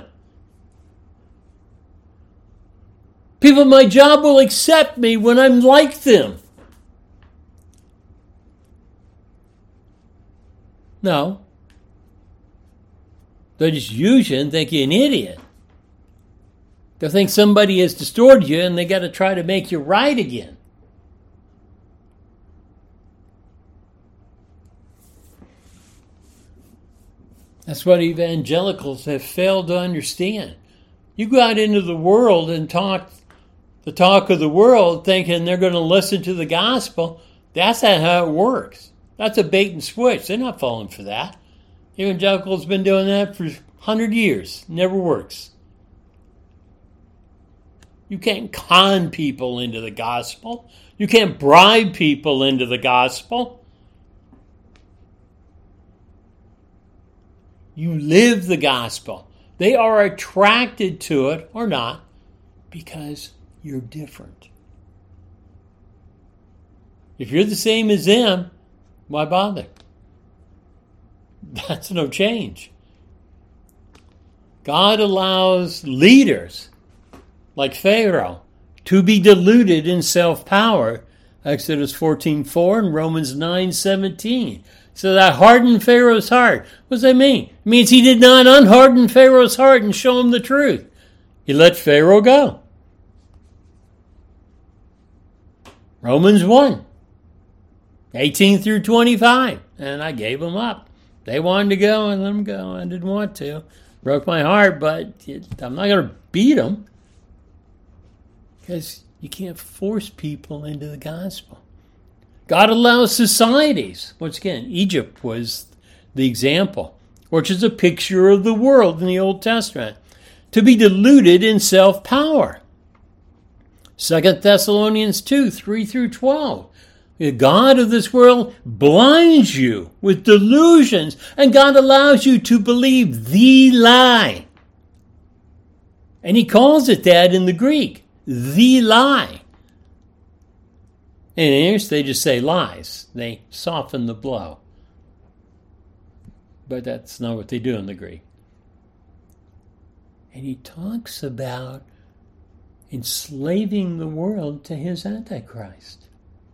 People at my job will accept me when I'm like them. No. They'll just use you and think you're an idiot. They'll think somebody has distorted you and they got to try to make you right again. That's what evangelicals have failed to understand. You go out into the world and talk the talk of the world thinking they're going to listen to the gospel. That's not how it works. That's a bait and switch. They're not falling for that. Evangelicals been doing that for one hundred years. Never works. You can't con people into the gospel. You can't bribe people into the gospel. You live the gospel. They are attracted to it or not because you're different. If you're the same as them, why bother? That's no change. God allows leaders like Pharaoh to be deluded in self-power. Exodus fourteen four and Romans nine seventeen. So that hardened Pharaoh's heart. What does that mean? It means he did not unharden Pharaoh's heart and show him the truth. He let Pharaoh go. Romans one, eighteen through twenty-five. And I gave them up. They wanted to go and let them go. I didn't want to. Broke my heart, but I'm not going to beat them. Because you can't force people into the gospel. God allows societies. Once again, Egypt was the example, which is a picture of the world in the Old Testament, to be deluded in self-power. Second Thessalonians two, three through twelve. The God of this world blinds you with delusions, and God allows you to believe the lie. And he calls it that in the Greek. The lie. In English, they just say lies. They soften the blow. But that's not what they do in the Greek. And he talks about enslaving the world to his Antichrist.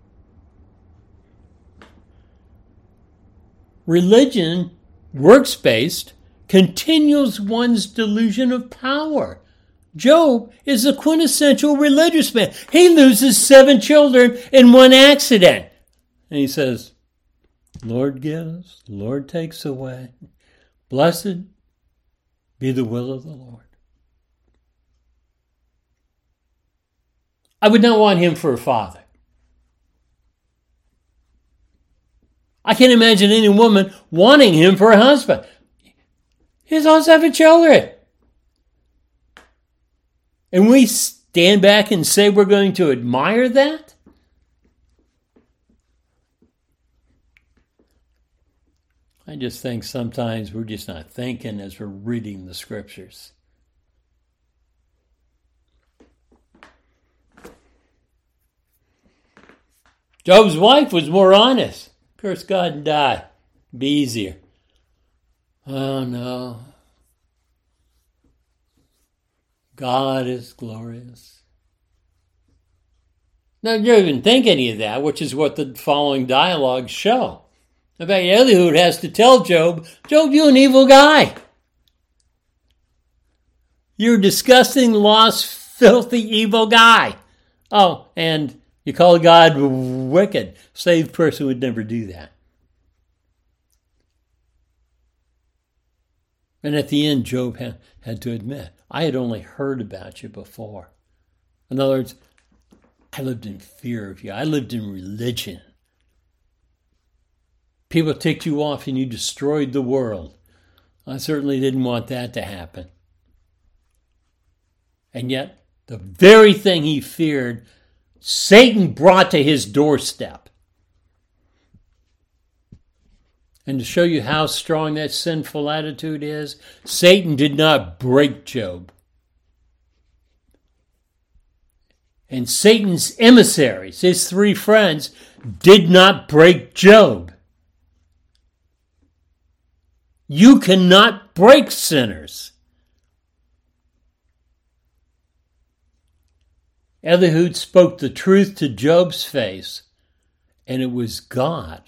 Religion, works-based, continues one's delusion of power. Job is a quintessential religious man. He loses seven children in one accident. And he says, Lord gives, Lord takes away. Blessed be the will of the Lord. I would not want him for a father. I can't imagine any woman wanting him for a husband. He's all seven children. And we stand back and say we're going to admire that? I just think sometimes we're just not thinking as we're reading the scriptures. Job's wife was more honest. Curse God and die. Be easier. Oh no. God is glorious. Now, you don't even think any of that, which is what the following dialogues show. In fact, Elihu has to tell Job, Job, you're an evil guy. You're a disgusting, lost, filthy, evil guy. Oh, and you call God wicked. Saved person would never do that. And at the end, Job had, had to admit, I had only heard about you before. In other words, I lived in fear of you. I lived in religion. People ticked you off and you destroyed the world. I certainly didn't want that to happen. And yet, the very thing he feared, Satan brought to his doorstep. And to show you how strong that sinful attitude is, Satan did not break Job. And Satan's emissaries, his three friends, did not break Job. You cannot break sinners. Elihu spoke the truth to Job's face, and it was God.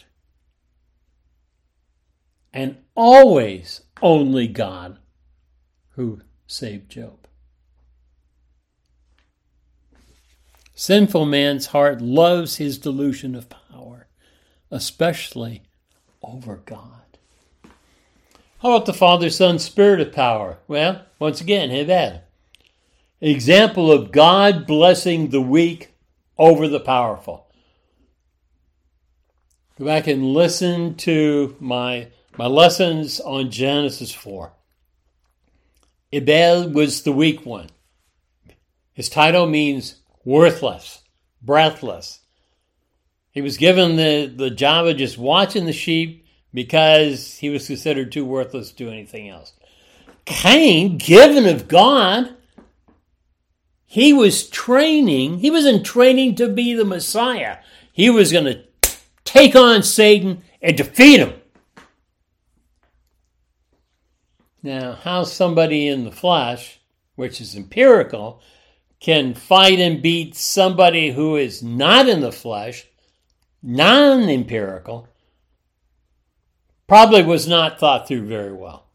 And always only God who saved Job. Sinful man's heart loves his delusion of power, especially over God. How about the Father, Son, Spirit of power? Well, once again, Hebel. An example of God blessing the weak over the powerful. Go back and listen to my, my lessons on Genesis four. Abel was the weak one. His title means worthless, breathless. He was given the, the job of just watching the sheep because he was considered too worthless to do anything else. Cain, given of God, he was training, he wasn't training to be the Messiah. He was going to take on Satan and defeat him. Now, how somebody in the flesh, which is empirical, can fight and beat somebody who is not in the flesh, non-empirical, probably was not thought through very well.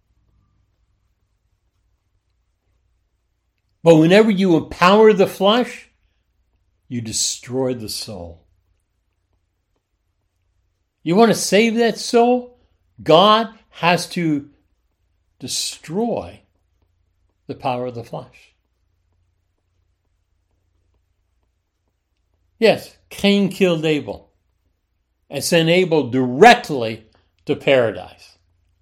But whenever you empower the flesh, you destroy the soul. You want to save that soul? God has to destroy the power of the flesh. Yes, Cain killed Abel and sent Abel directly to paradise.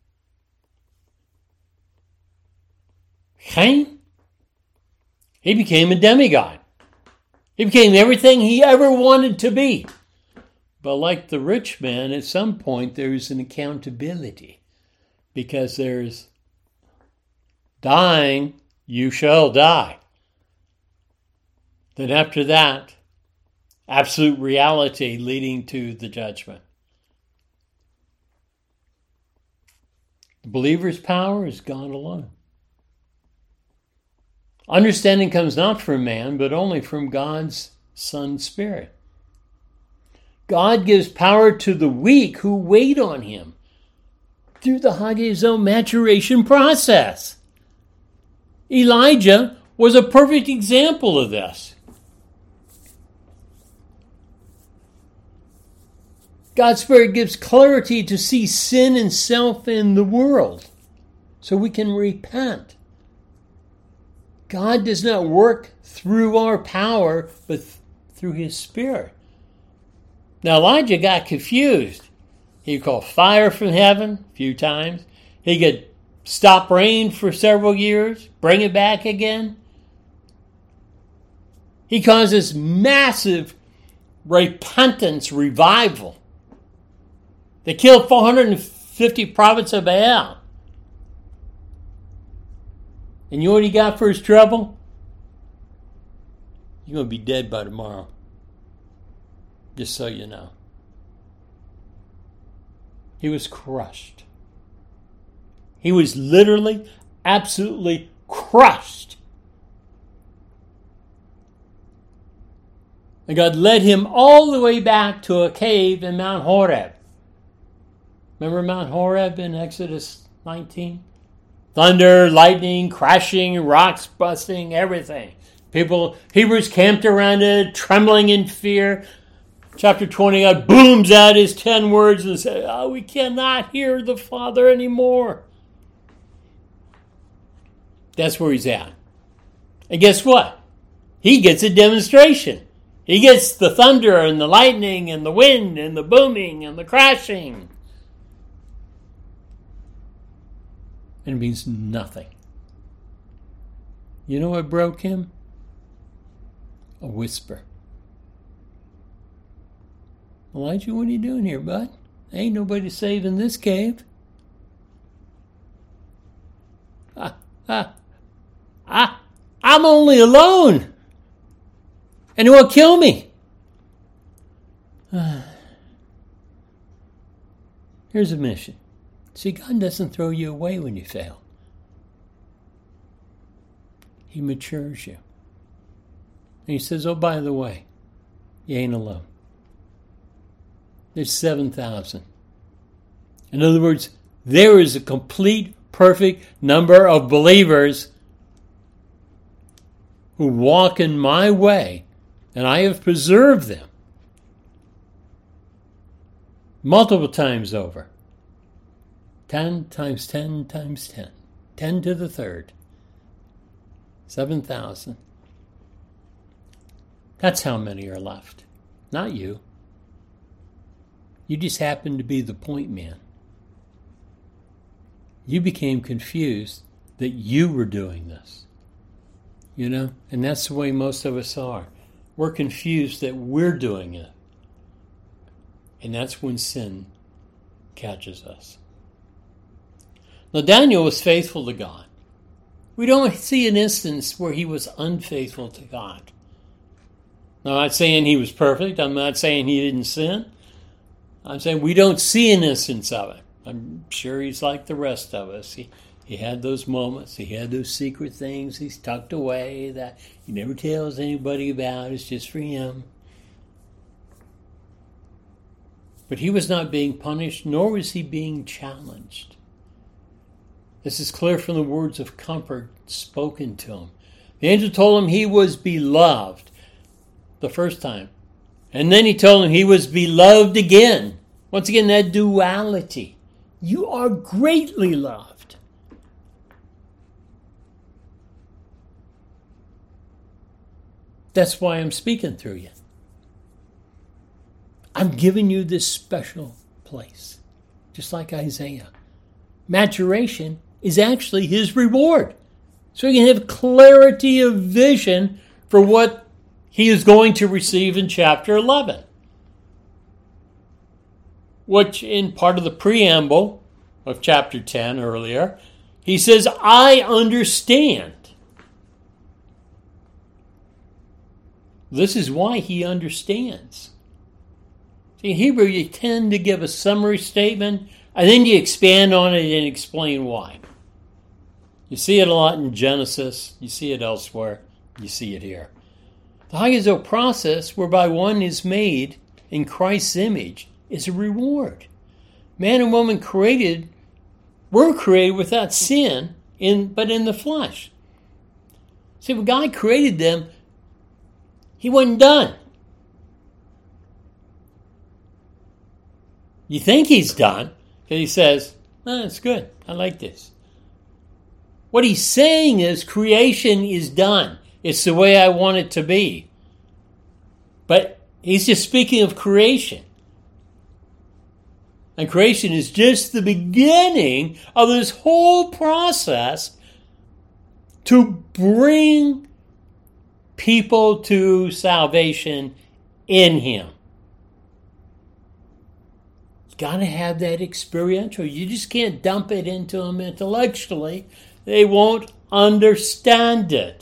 Cain, he became a demigod. He became everything he ever wanted to be. But like the rich man, at some point there's an accountability, because there's dying, you shall die. Then after that, absolute reality leading to the judgment. The believer's power is God alone. Understanding comes not from man, but only from God's Son Spirit. God gives power to the weak who wait on him through the Hagezo maturation process. Elijah was a perfect example of this. God's Spirit gives clarity to see sin and self in the world so we can repent. God does not work through our power, but through his Spirit. Now, Elijah got confused. He called fire from heaven a few times. He could stop rain for several years, bring it back again. He causes massive repentance revival. They killed four hundred fifty prophets of Baal. And you know what he got for his trouble? You're going to be dead by tomorrow. Just so you know. He was crushed. He was literally, absolutely crushed. And God led him all the way back to a cave in Mount Horeb. Remember Mount Horeb in Exodus nineteen? Thunder, lightning, crashing, rocks busting, everything. People, Hebrews camped around it, trembling in fear. Chapter twenty, God booms out his ten words and says, oh, we cannot hear the Father anymore. That's where he's at. And guess what? He gets a demonstration. He gets the thunder and the lightning and the wind and the booming and the crashing. And it means nothing. You know what broke him? A whisper. Elijah, what are you doing here, bud? Ain't nobody saved in this cave. Ah, ah, ah, I'm only alone. And it won't kill me. Here's a mission. See, God doesn't throw you away when you fail. He matures you. And he says, oh, by the way, you ain't alone. There's seven thousand. In other words, there is a complete, perfect number of believers who walk in my way, and I have preserved them multiple times over. Ten times ten times ten. Ten to the third. Seven thousand. That's how many are left. Not you. You just happen to be the point man. You became confused that you were doing this. You know? And that's the way most of us are. We're confused that we're doing it. And that's when sin catches us. Now, Daniel was faithful to God. We don't see an instance where he was unfaithful to God. Now, I'm not saying he was perfect. I'm not saying he didn't sin. I'm saying we don't see an instance of it. I'm sure he's like the rest of us. He, he had those moments. He had those secret things he's tucked away that he never tells anybody about. It's just for him. But he was not being punished, nor was he being challenged. This is clear from the words of comfort spoken to him. The angel told him he was beloved the first time. And then he told him he was beloved again. Once again, that duality. You are greatly loved. That's why I'm speaking through you. I'm giving you this special place. Just like Isaiah. Maturation is actually his reward. So you can have clarity of vision for what he is going to receive in chapter eleven. Which in part of the preamble of chapter ten earlier, he says, I understand. This is why he understands. See, in Hebrew, you tend to give a summary statement, and then you expand on it and explain why. You see it a lot in Genesis. You see it elsewhere. You see it here. The hagizo process whereby one is made in Christ's image is a reward. Man and woman created, were created without sin, in but in the flesh. See, when God created them, he wasn't done. You think he's done, because he says, oh, it's good. I like this. What he's saying is creation is done. It's the way I want it to be. But he's just speaking of creation. And creation is just the beginning of this whole process to bring people to salvation in Him. You got to have that experiential. You just can't dump it into them intellectually. They won't understand it.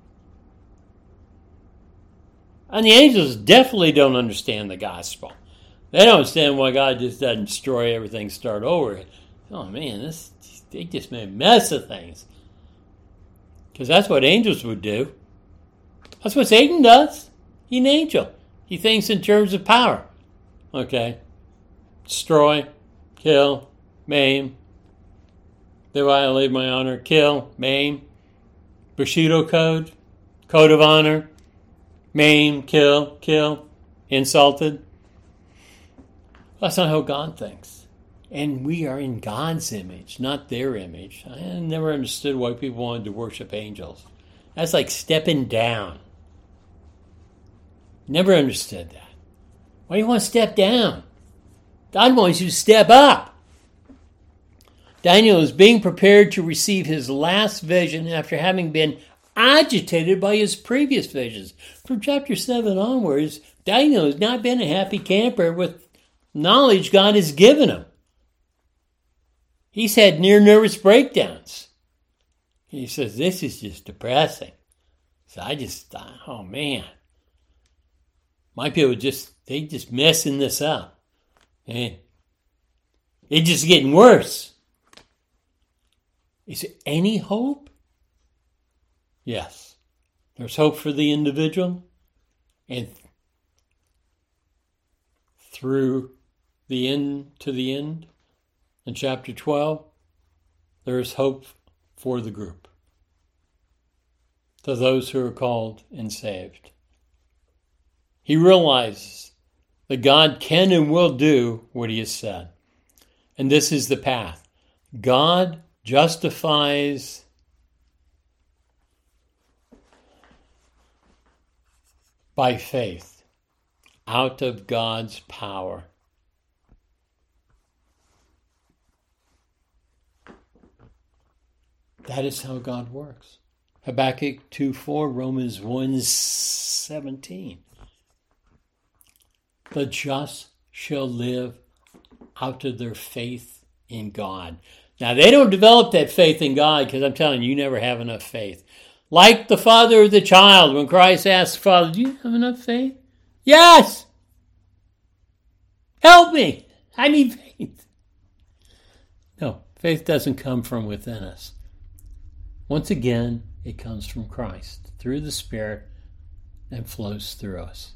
And the angels definitely don't understand the gospel. They don't understand why God just doesn't destroy everything, start over. Oh man, this they just made a mess of things. Because that's what angels would do. That's what Satan does. He's an angel. He thinks in terms of power. Okay. Destroy, kill, maim. They violate my honor. Kill, maim. Bushido code. Code of honor. Maim, kill, kill. Insulted. That's not how God thinks. And we are in God's image, not their image. I never understood why people wanted to worship angels. That's like stepping down. Never understood that. Why do you want to step down? God wants you to step up. Daniel is being prepared to receive his last vision after having been agitated by his previous visions. From chapter seven onwards, Daniel has not been a happy camper with knowledge God has given him. He's had near nervous breakdowns. He says, this is just depressing. So I just thought, oh man. My people just, they just messing this up. And it's just getting worse. Is there any hope? Yes. There's hope for the individual. And through the end to the end, in chapter twelve, there is hope for the group. To those who are called and saved. He realizes that God can and will do what He has said. And this is the path. God justifies by faith out of God's power. That is how God works. Habakkuk two four, Romans one seventeen. The just shall live out of their faith in God. Now, they don't develop that faith in God because I'm telling you, you never have enough faith. Like the father of the child, when Christ asked the Father, do you have enough faith? Yes! Help me! I need faith. No, faith doesn't come from within us. Once again, it comes from Christ, through the Spirit, and flows through us.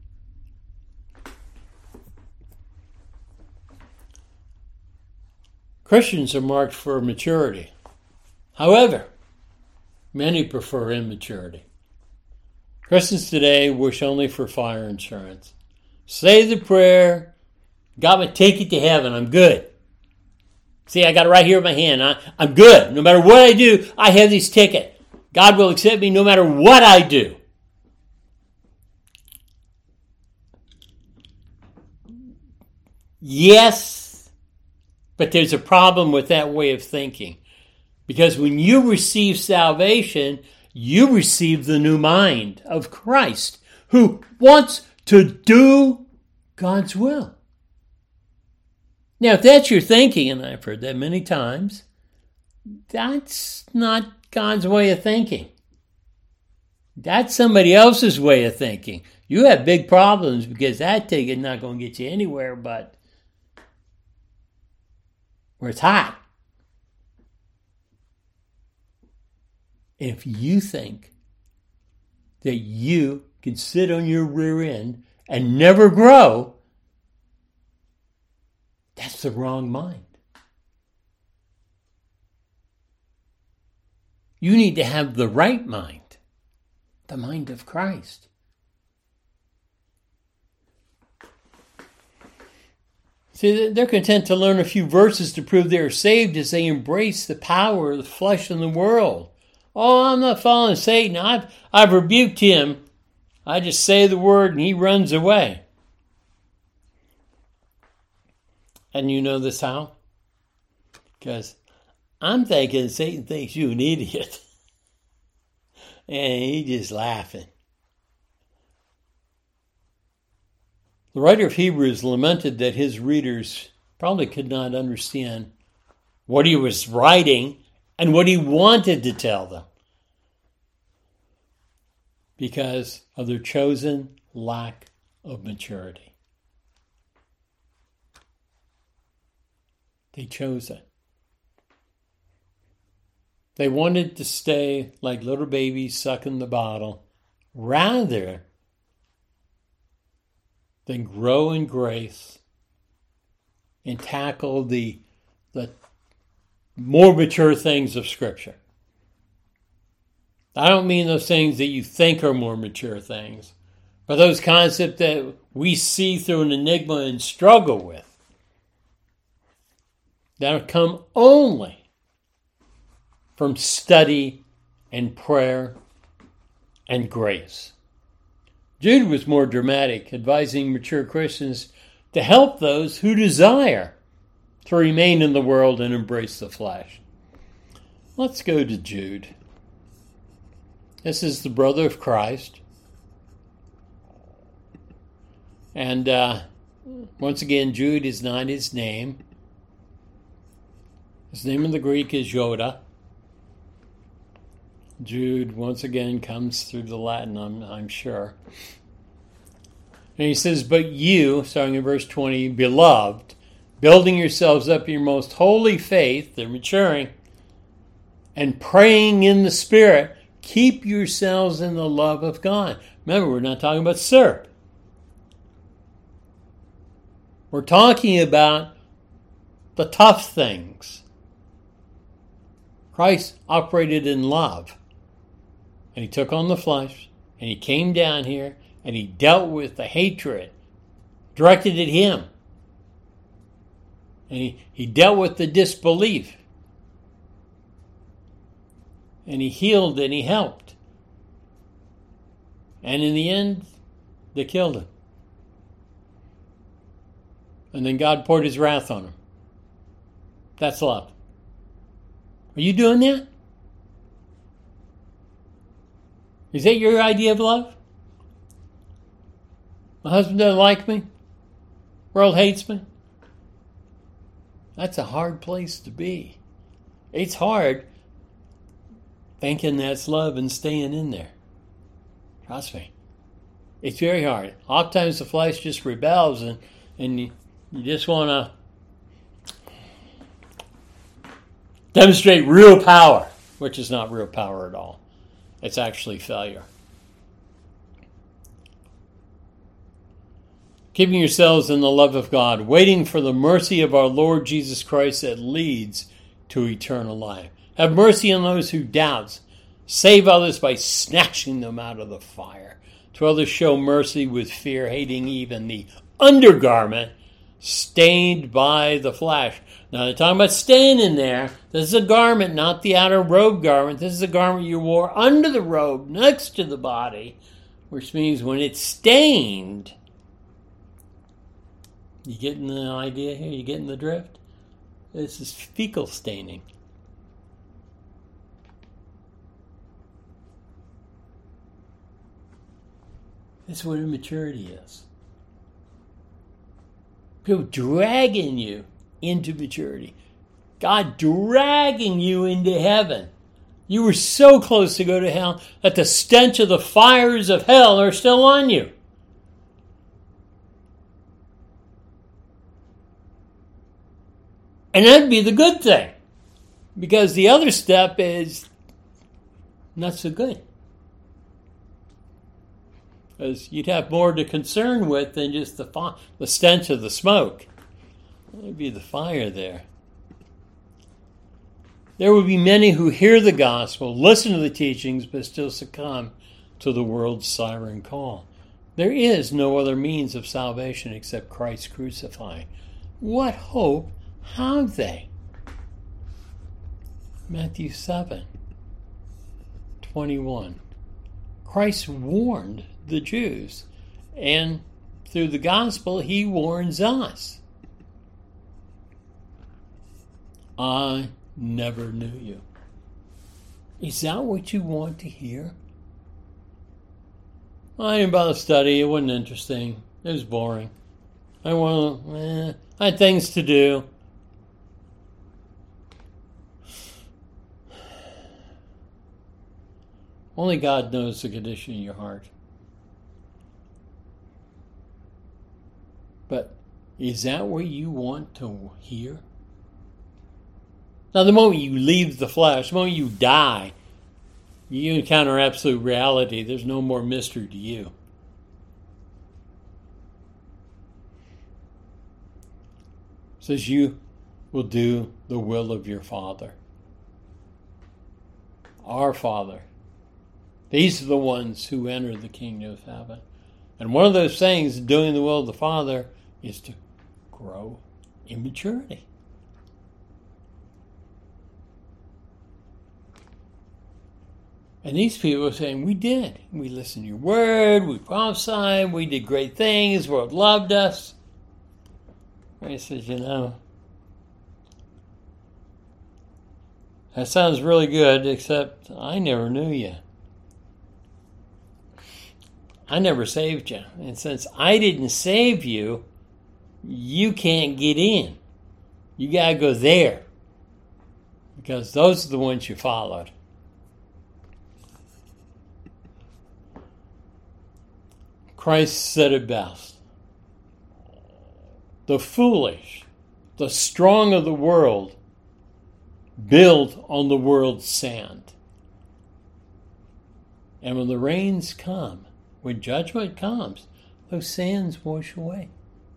Christians are marked for maturity. However, many prefer immaturity. Christians today wish only for fire insurance. Say the prayer, God would take it to heaven, I'm good. See, I got it right here in my hand. I, I'm good. No matter what I do, I have this ticket. God will accept me no matter what I do. Yes, but there's a problem with that way of thinking. Because when you receive salvation, you receive the new mind of Christ, who wants to do God's will. Now, if that's your thinking, and I've heard that many times, that's not God's way of thinking. That's somebody else's way of thinking. You have big problems because that ticket is not going to get you anywhere but where it's hot. If you think that you can sit on your rear end and never grow, that's the wrong mind. You need to have the right mind, the mind of Christ. See, they're content to learn a few verses to prove they are saved as they embrace the power of the flesh and the world. Oh, I'm not following Satan. I've, I've rebuked him. I just say the word and he runs away. And you know this how? Because I'm thinking Satan thinks you an idiot. And he's just laughing. The writer of Hebrews lamented that his readers probably could not understand what he was writing and what he wanted to tell them because of their chosen lack of maturity. They chose it. They wanted to stay like little babies sucking the bottle rather than grow in grace and tackle the, the more mature things of Scripture. I don't mean those things that you think are more mature things, but those concepts that we see through an enigma and struggle with that come only from study and prayer and grace. Jude was more dramatic, advising mature Christians to help those who desire to remain in the world and embrace the flesh. Let's go to Jude. This is the brother of Christ. And uh, once again, Jude is not his name. His name in the Greek is Yoda. Jude, once again, comes through the Latin, I'm, I'm sure. And he says, but you, starting in verse twenty, beloved, building yourselves up in your most holy faith, they're maturing, and praying in the Spirit, keep yourselves in the love of God. Remember, we're not talking about syrup. We're talking about the tough things. Christ operated in love. And he took on the flesh, and he came down here, and he dealt with the hatred directed at him. And he, he dealt with the disbelief. And he healed and he helped. And in the end, they killed him. And then God poured his wrath on him. That's love. Are you doing that? Is that your idea of love? My husband doesn't like me. World hates me. That's a hard place to be. It's hard thinking that's love and staying in there. Trust me. It's very hard. Oftentimes the flesh just rebels and, and you, you just want to demonstrate real power, which is not real power at all. It's actually failure. Keeping yourselves in the love of God, waiting for the mercy of our Lord Jesus Christ that leads to eternal life. Have mercy on those who doubt. Save others by snatching them out of the fire. To others show mercy with fear, hating even the undergarment stained by the flesh. Now they're talking about staying in there. This is a garment, not the outer robe garment. This is a garment you wore under the robe, next to the body, which means when it's stained. You getting the idea here? You getting the drift? This is fecal staining. That's what immaturity is. People dragging you into maturity. God dragging you into heaven. You were so close to go to hell that the stench of the fires of hell are still on you. And that'd be the good thing. Because the other step is not so good. Because you'd have more to concern with than just the fi- the stench of the smoke. There'd be the fire there. There would be many who hear the gospel, listen to the teachings, but still succumb to the world's siren call. There is no other means of salvation except Christ crucified. What hope have they? Matthew seven twenty-one. Christ warned the Jews, and through the gospel, he warns us. I never knew you. Is that what you want to hear? I didn't bother to study. It wasn't interesting. It was boring. I want to, eh, I had things to do. Only God knows the condition of your heart. But is that what you want to hear? Now, the moment you leave the flesh, the moment you die, you encounter absolute reality. There's no more mystery to you. It says you will do the will of your Father. Our Father. These are the ones who enter the kingdom of heaven. And one of those things, doing the will of the Father, is to grow in maturity. And these people are saying, we did. We listened to your word, we prophesied, we did great things, the world loved us. And he says, you know, that sounds really good, except I never knew you. I never saved you. And since I didn't save you, you can't get in. You got to go there. Because those are the ones you followed. Christ said it best. The foolish, the strong of the world, build on the world's sand. And when the rains come, when judgment comes, those sands wash away.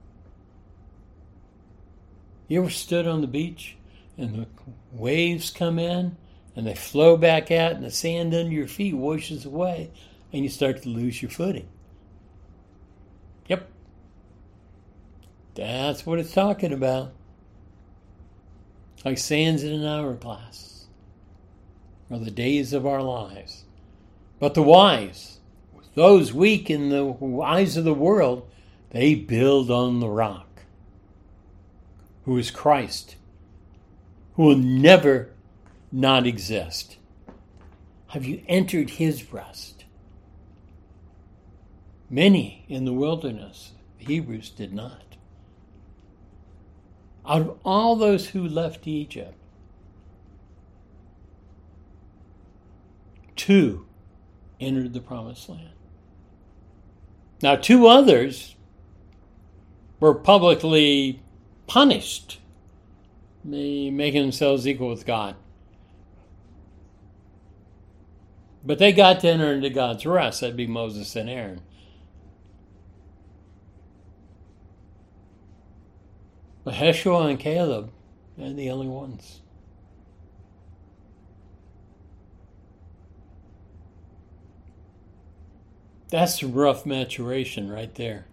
You ever stood on the beach and the waves come in and they flow back out and the sand under your feet washes away and you start to lose your footing? Yep. That's what it's talking about. Like sands in an hourglass are the days of our lives. But the wise, those weak in the eyes of the world, they build on the rock, who is Christ, who will never not exist. Have you entered his rest? Many in the wilderness, the Hebrews, did not. Out of all those who left Egypt, two entered the promised land. Now, two others were publicly punished, making themselves equal with God. But they got to enter into God's rest. That'd be Moses and Aaron. But Joshua and Caleb, they're the only ones. That's rough maturation right there.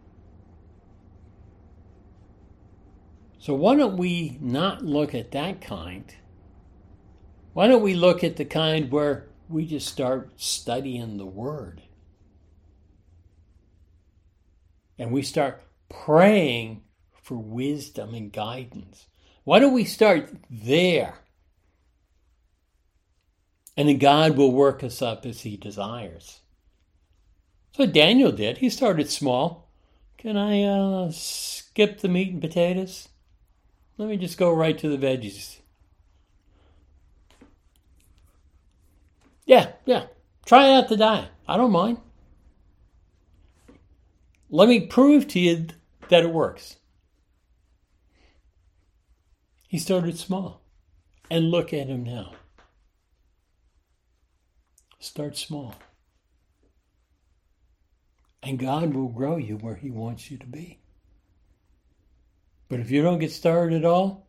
So why don't we not look at that kind? Why don't we look at the kind where we just start studying the Word? And we start praying for wisdom and guidance. Why don't we start there? And then God will work us up as he desires. So Daniel did. He started small. Can I uh, skip the meat and potatoes? Let me just go right to the veggies. Yeah, yeah. Try out the diet. I don't mind. Let me prove to you that it works. He started small. And look at him now. Start small. And God will grow you where he wants you to be. But if you don't get started at all,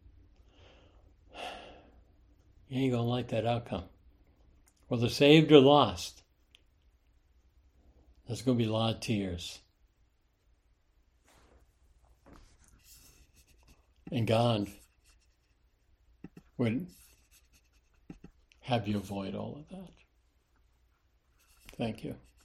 you ain't going to like that outcome. Whether saved or lost, there's going to be a lot of tears. And God would have you avoid all of that. Thank you.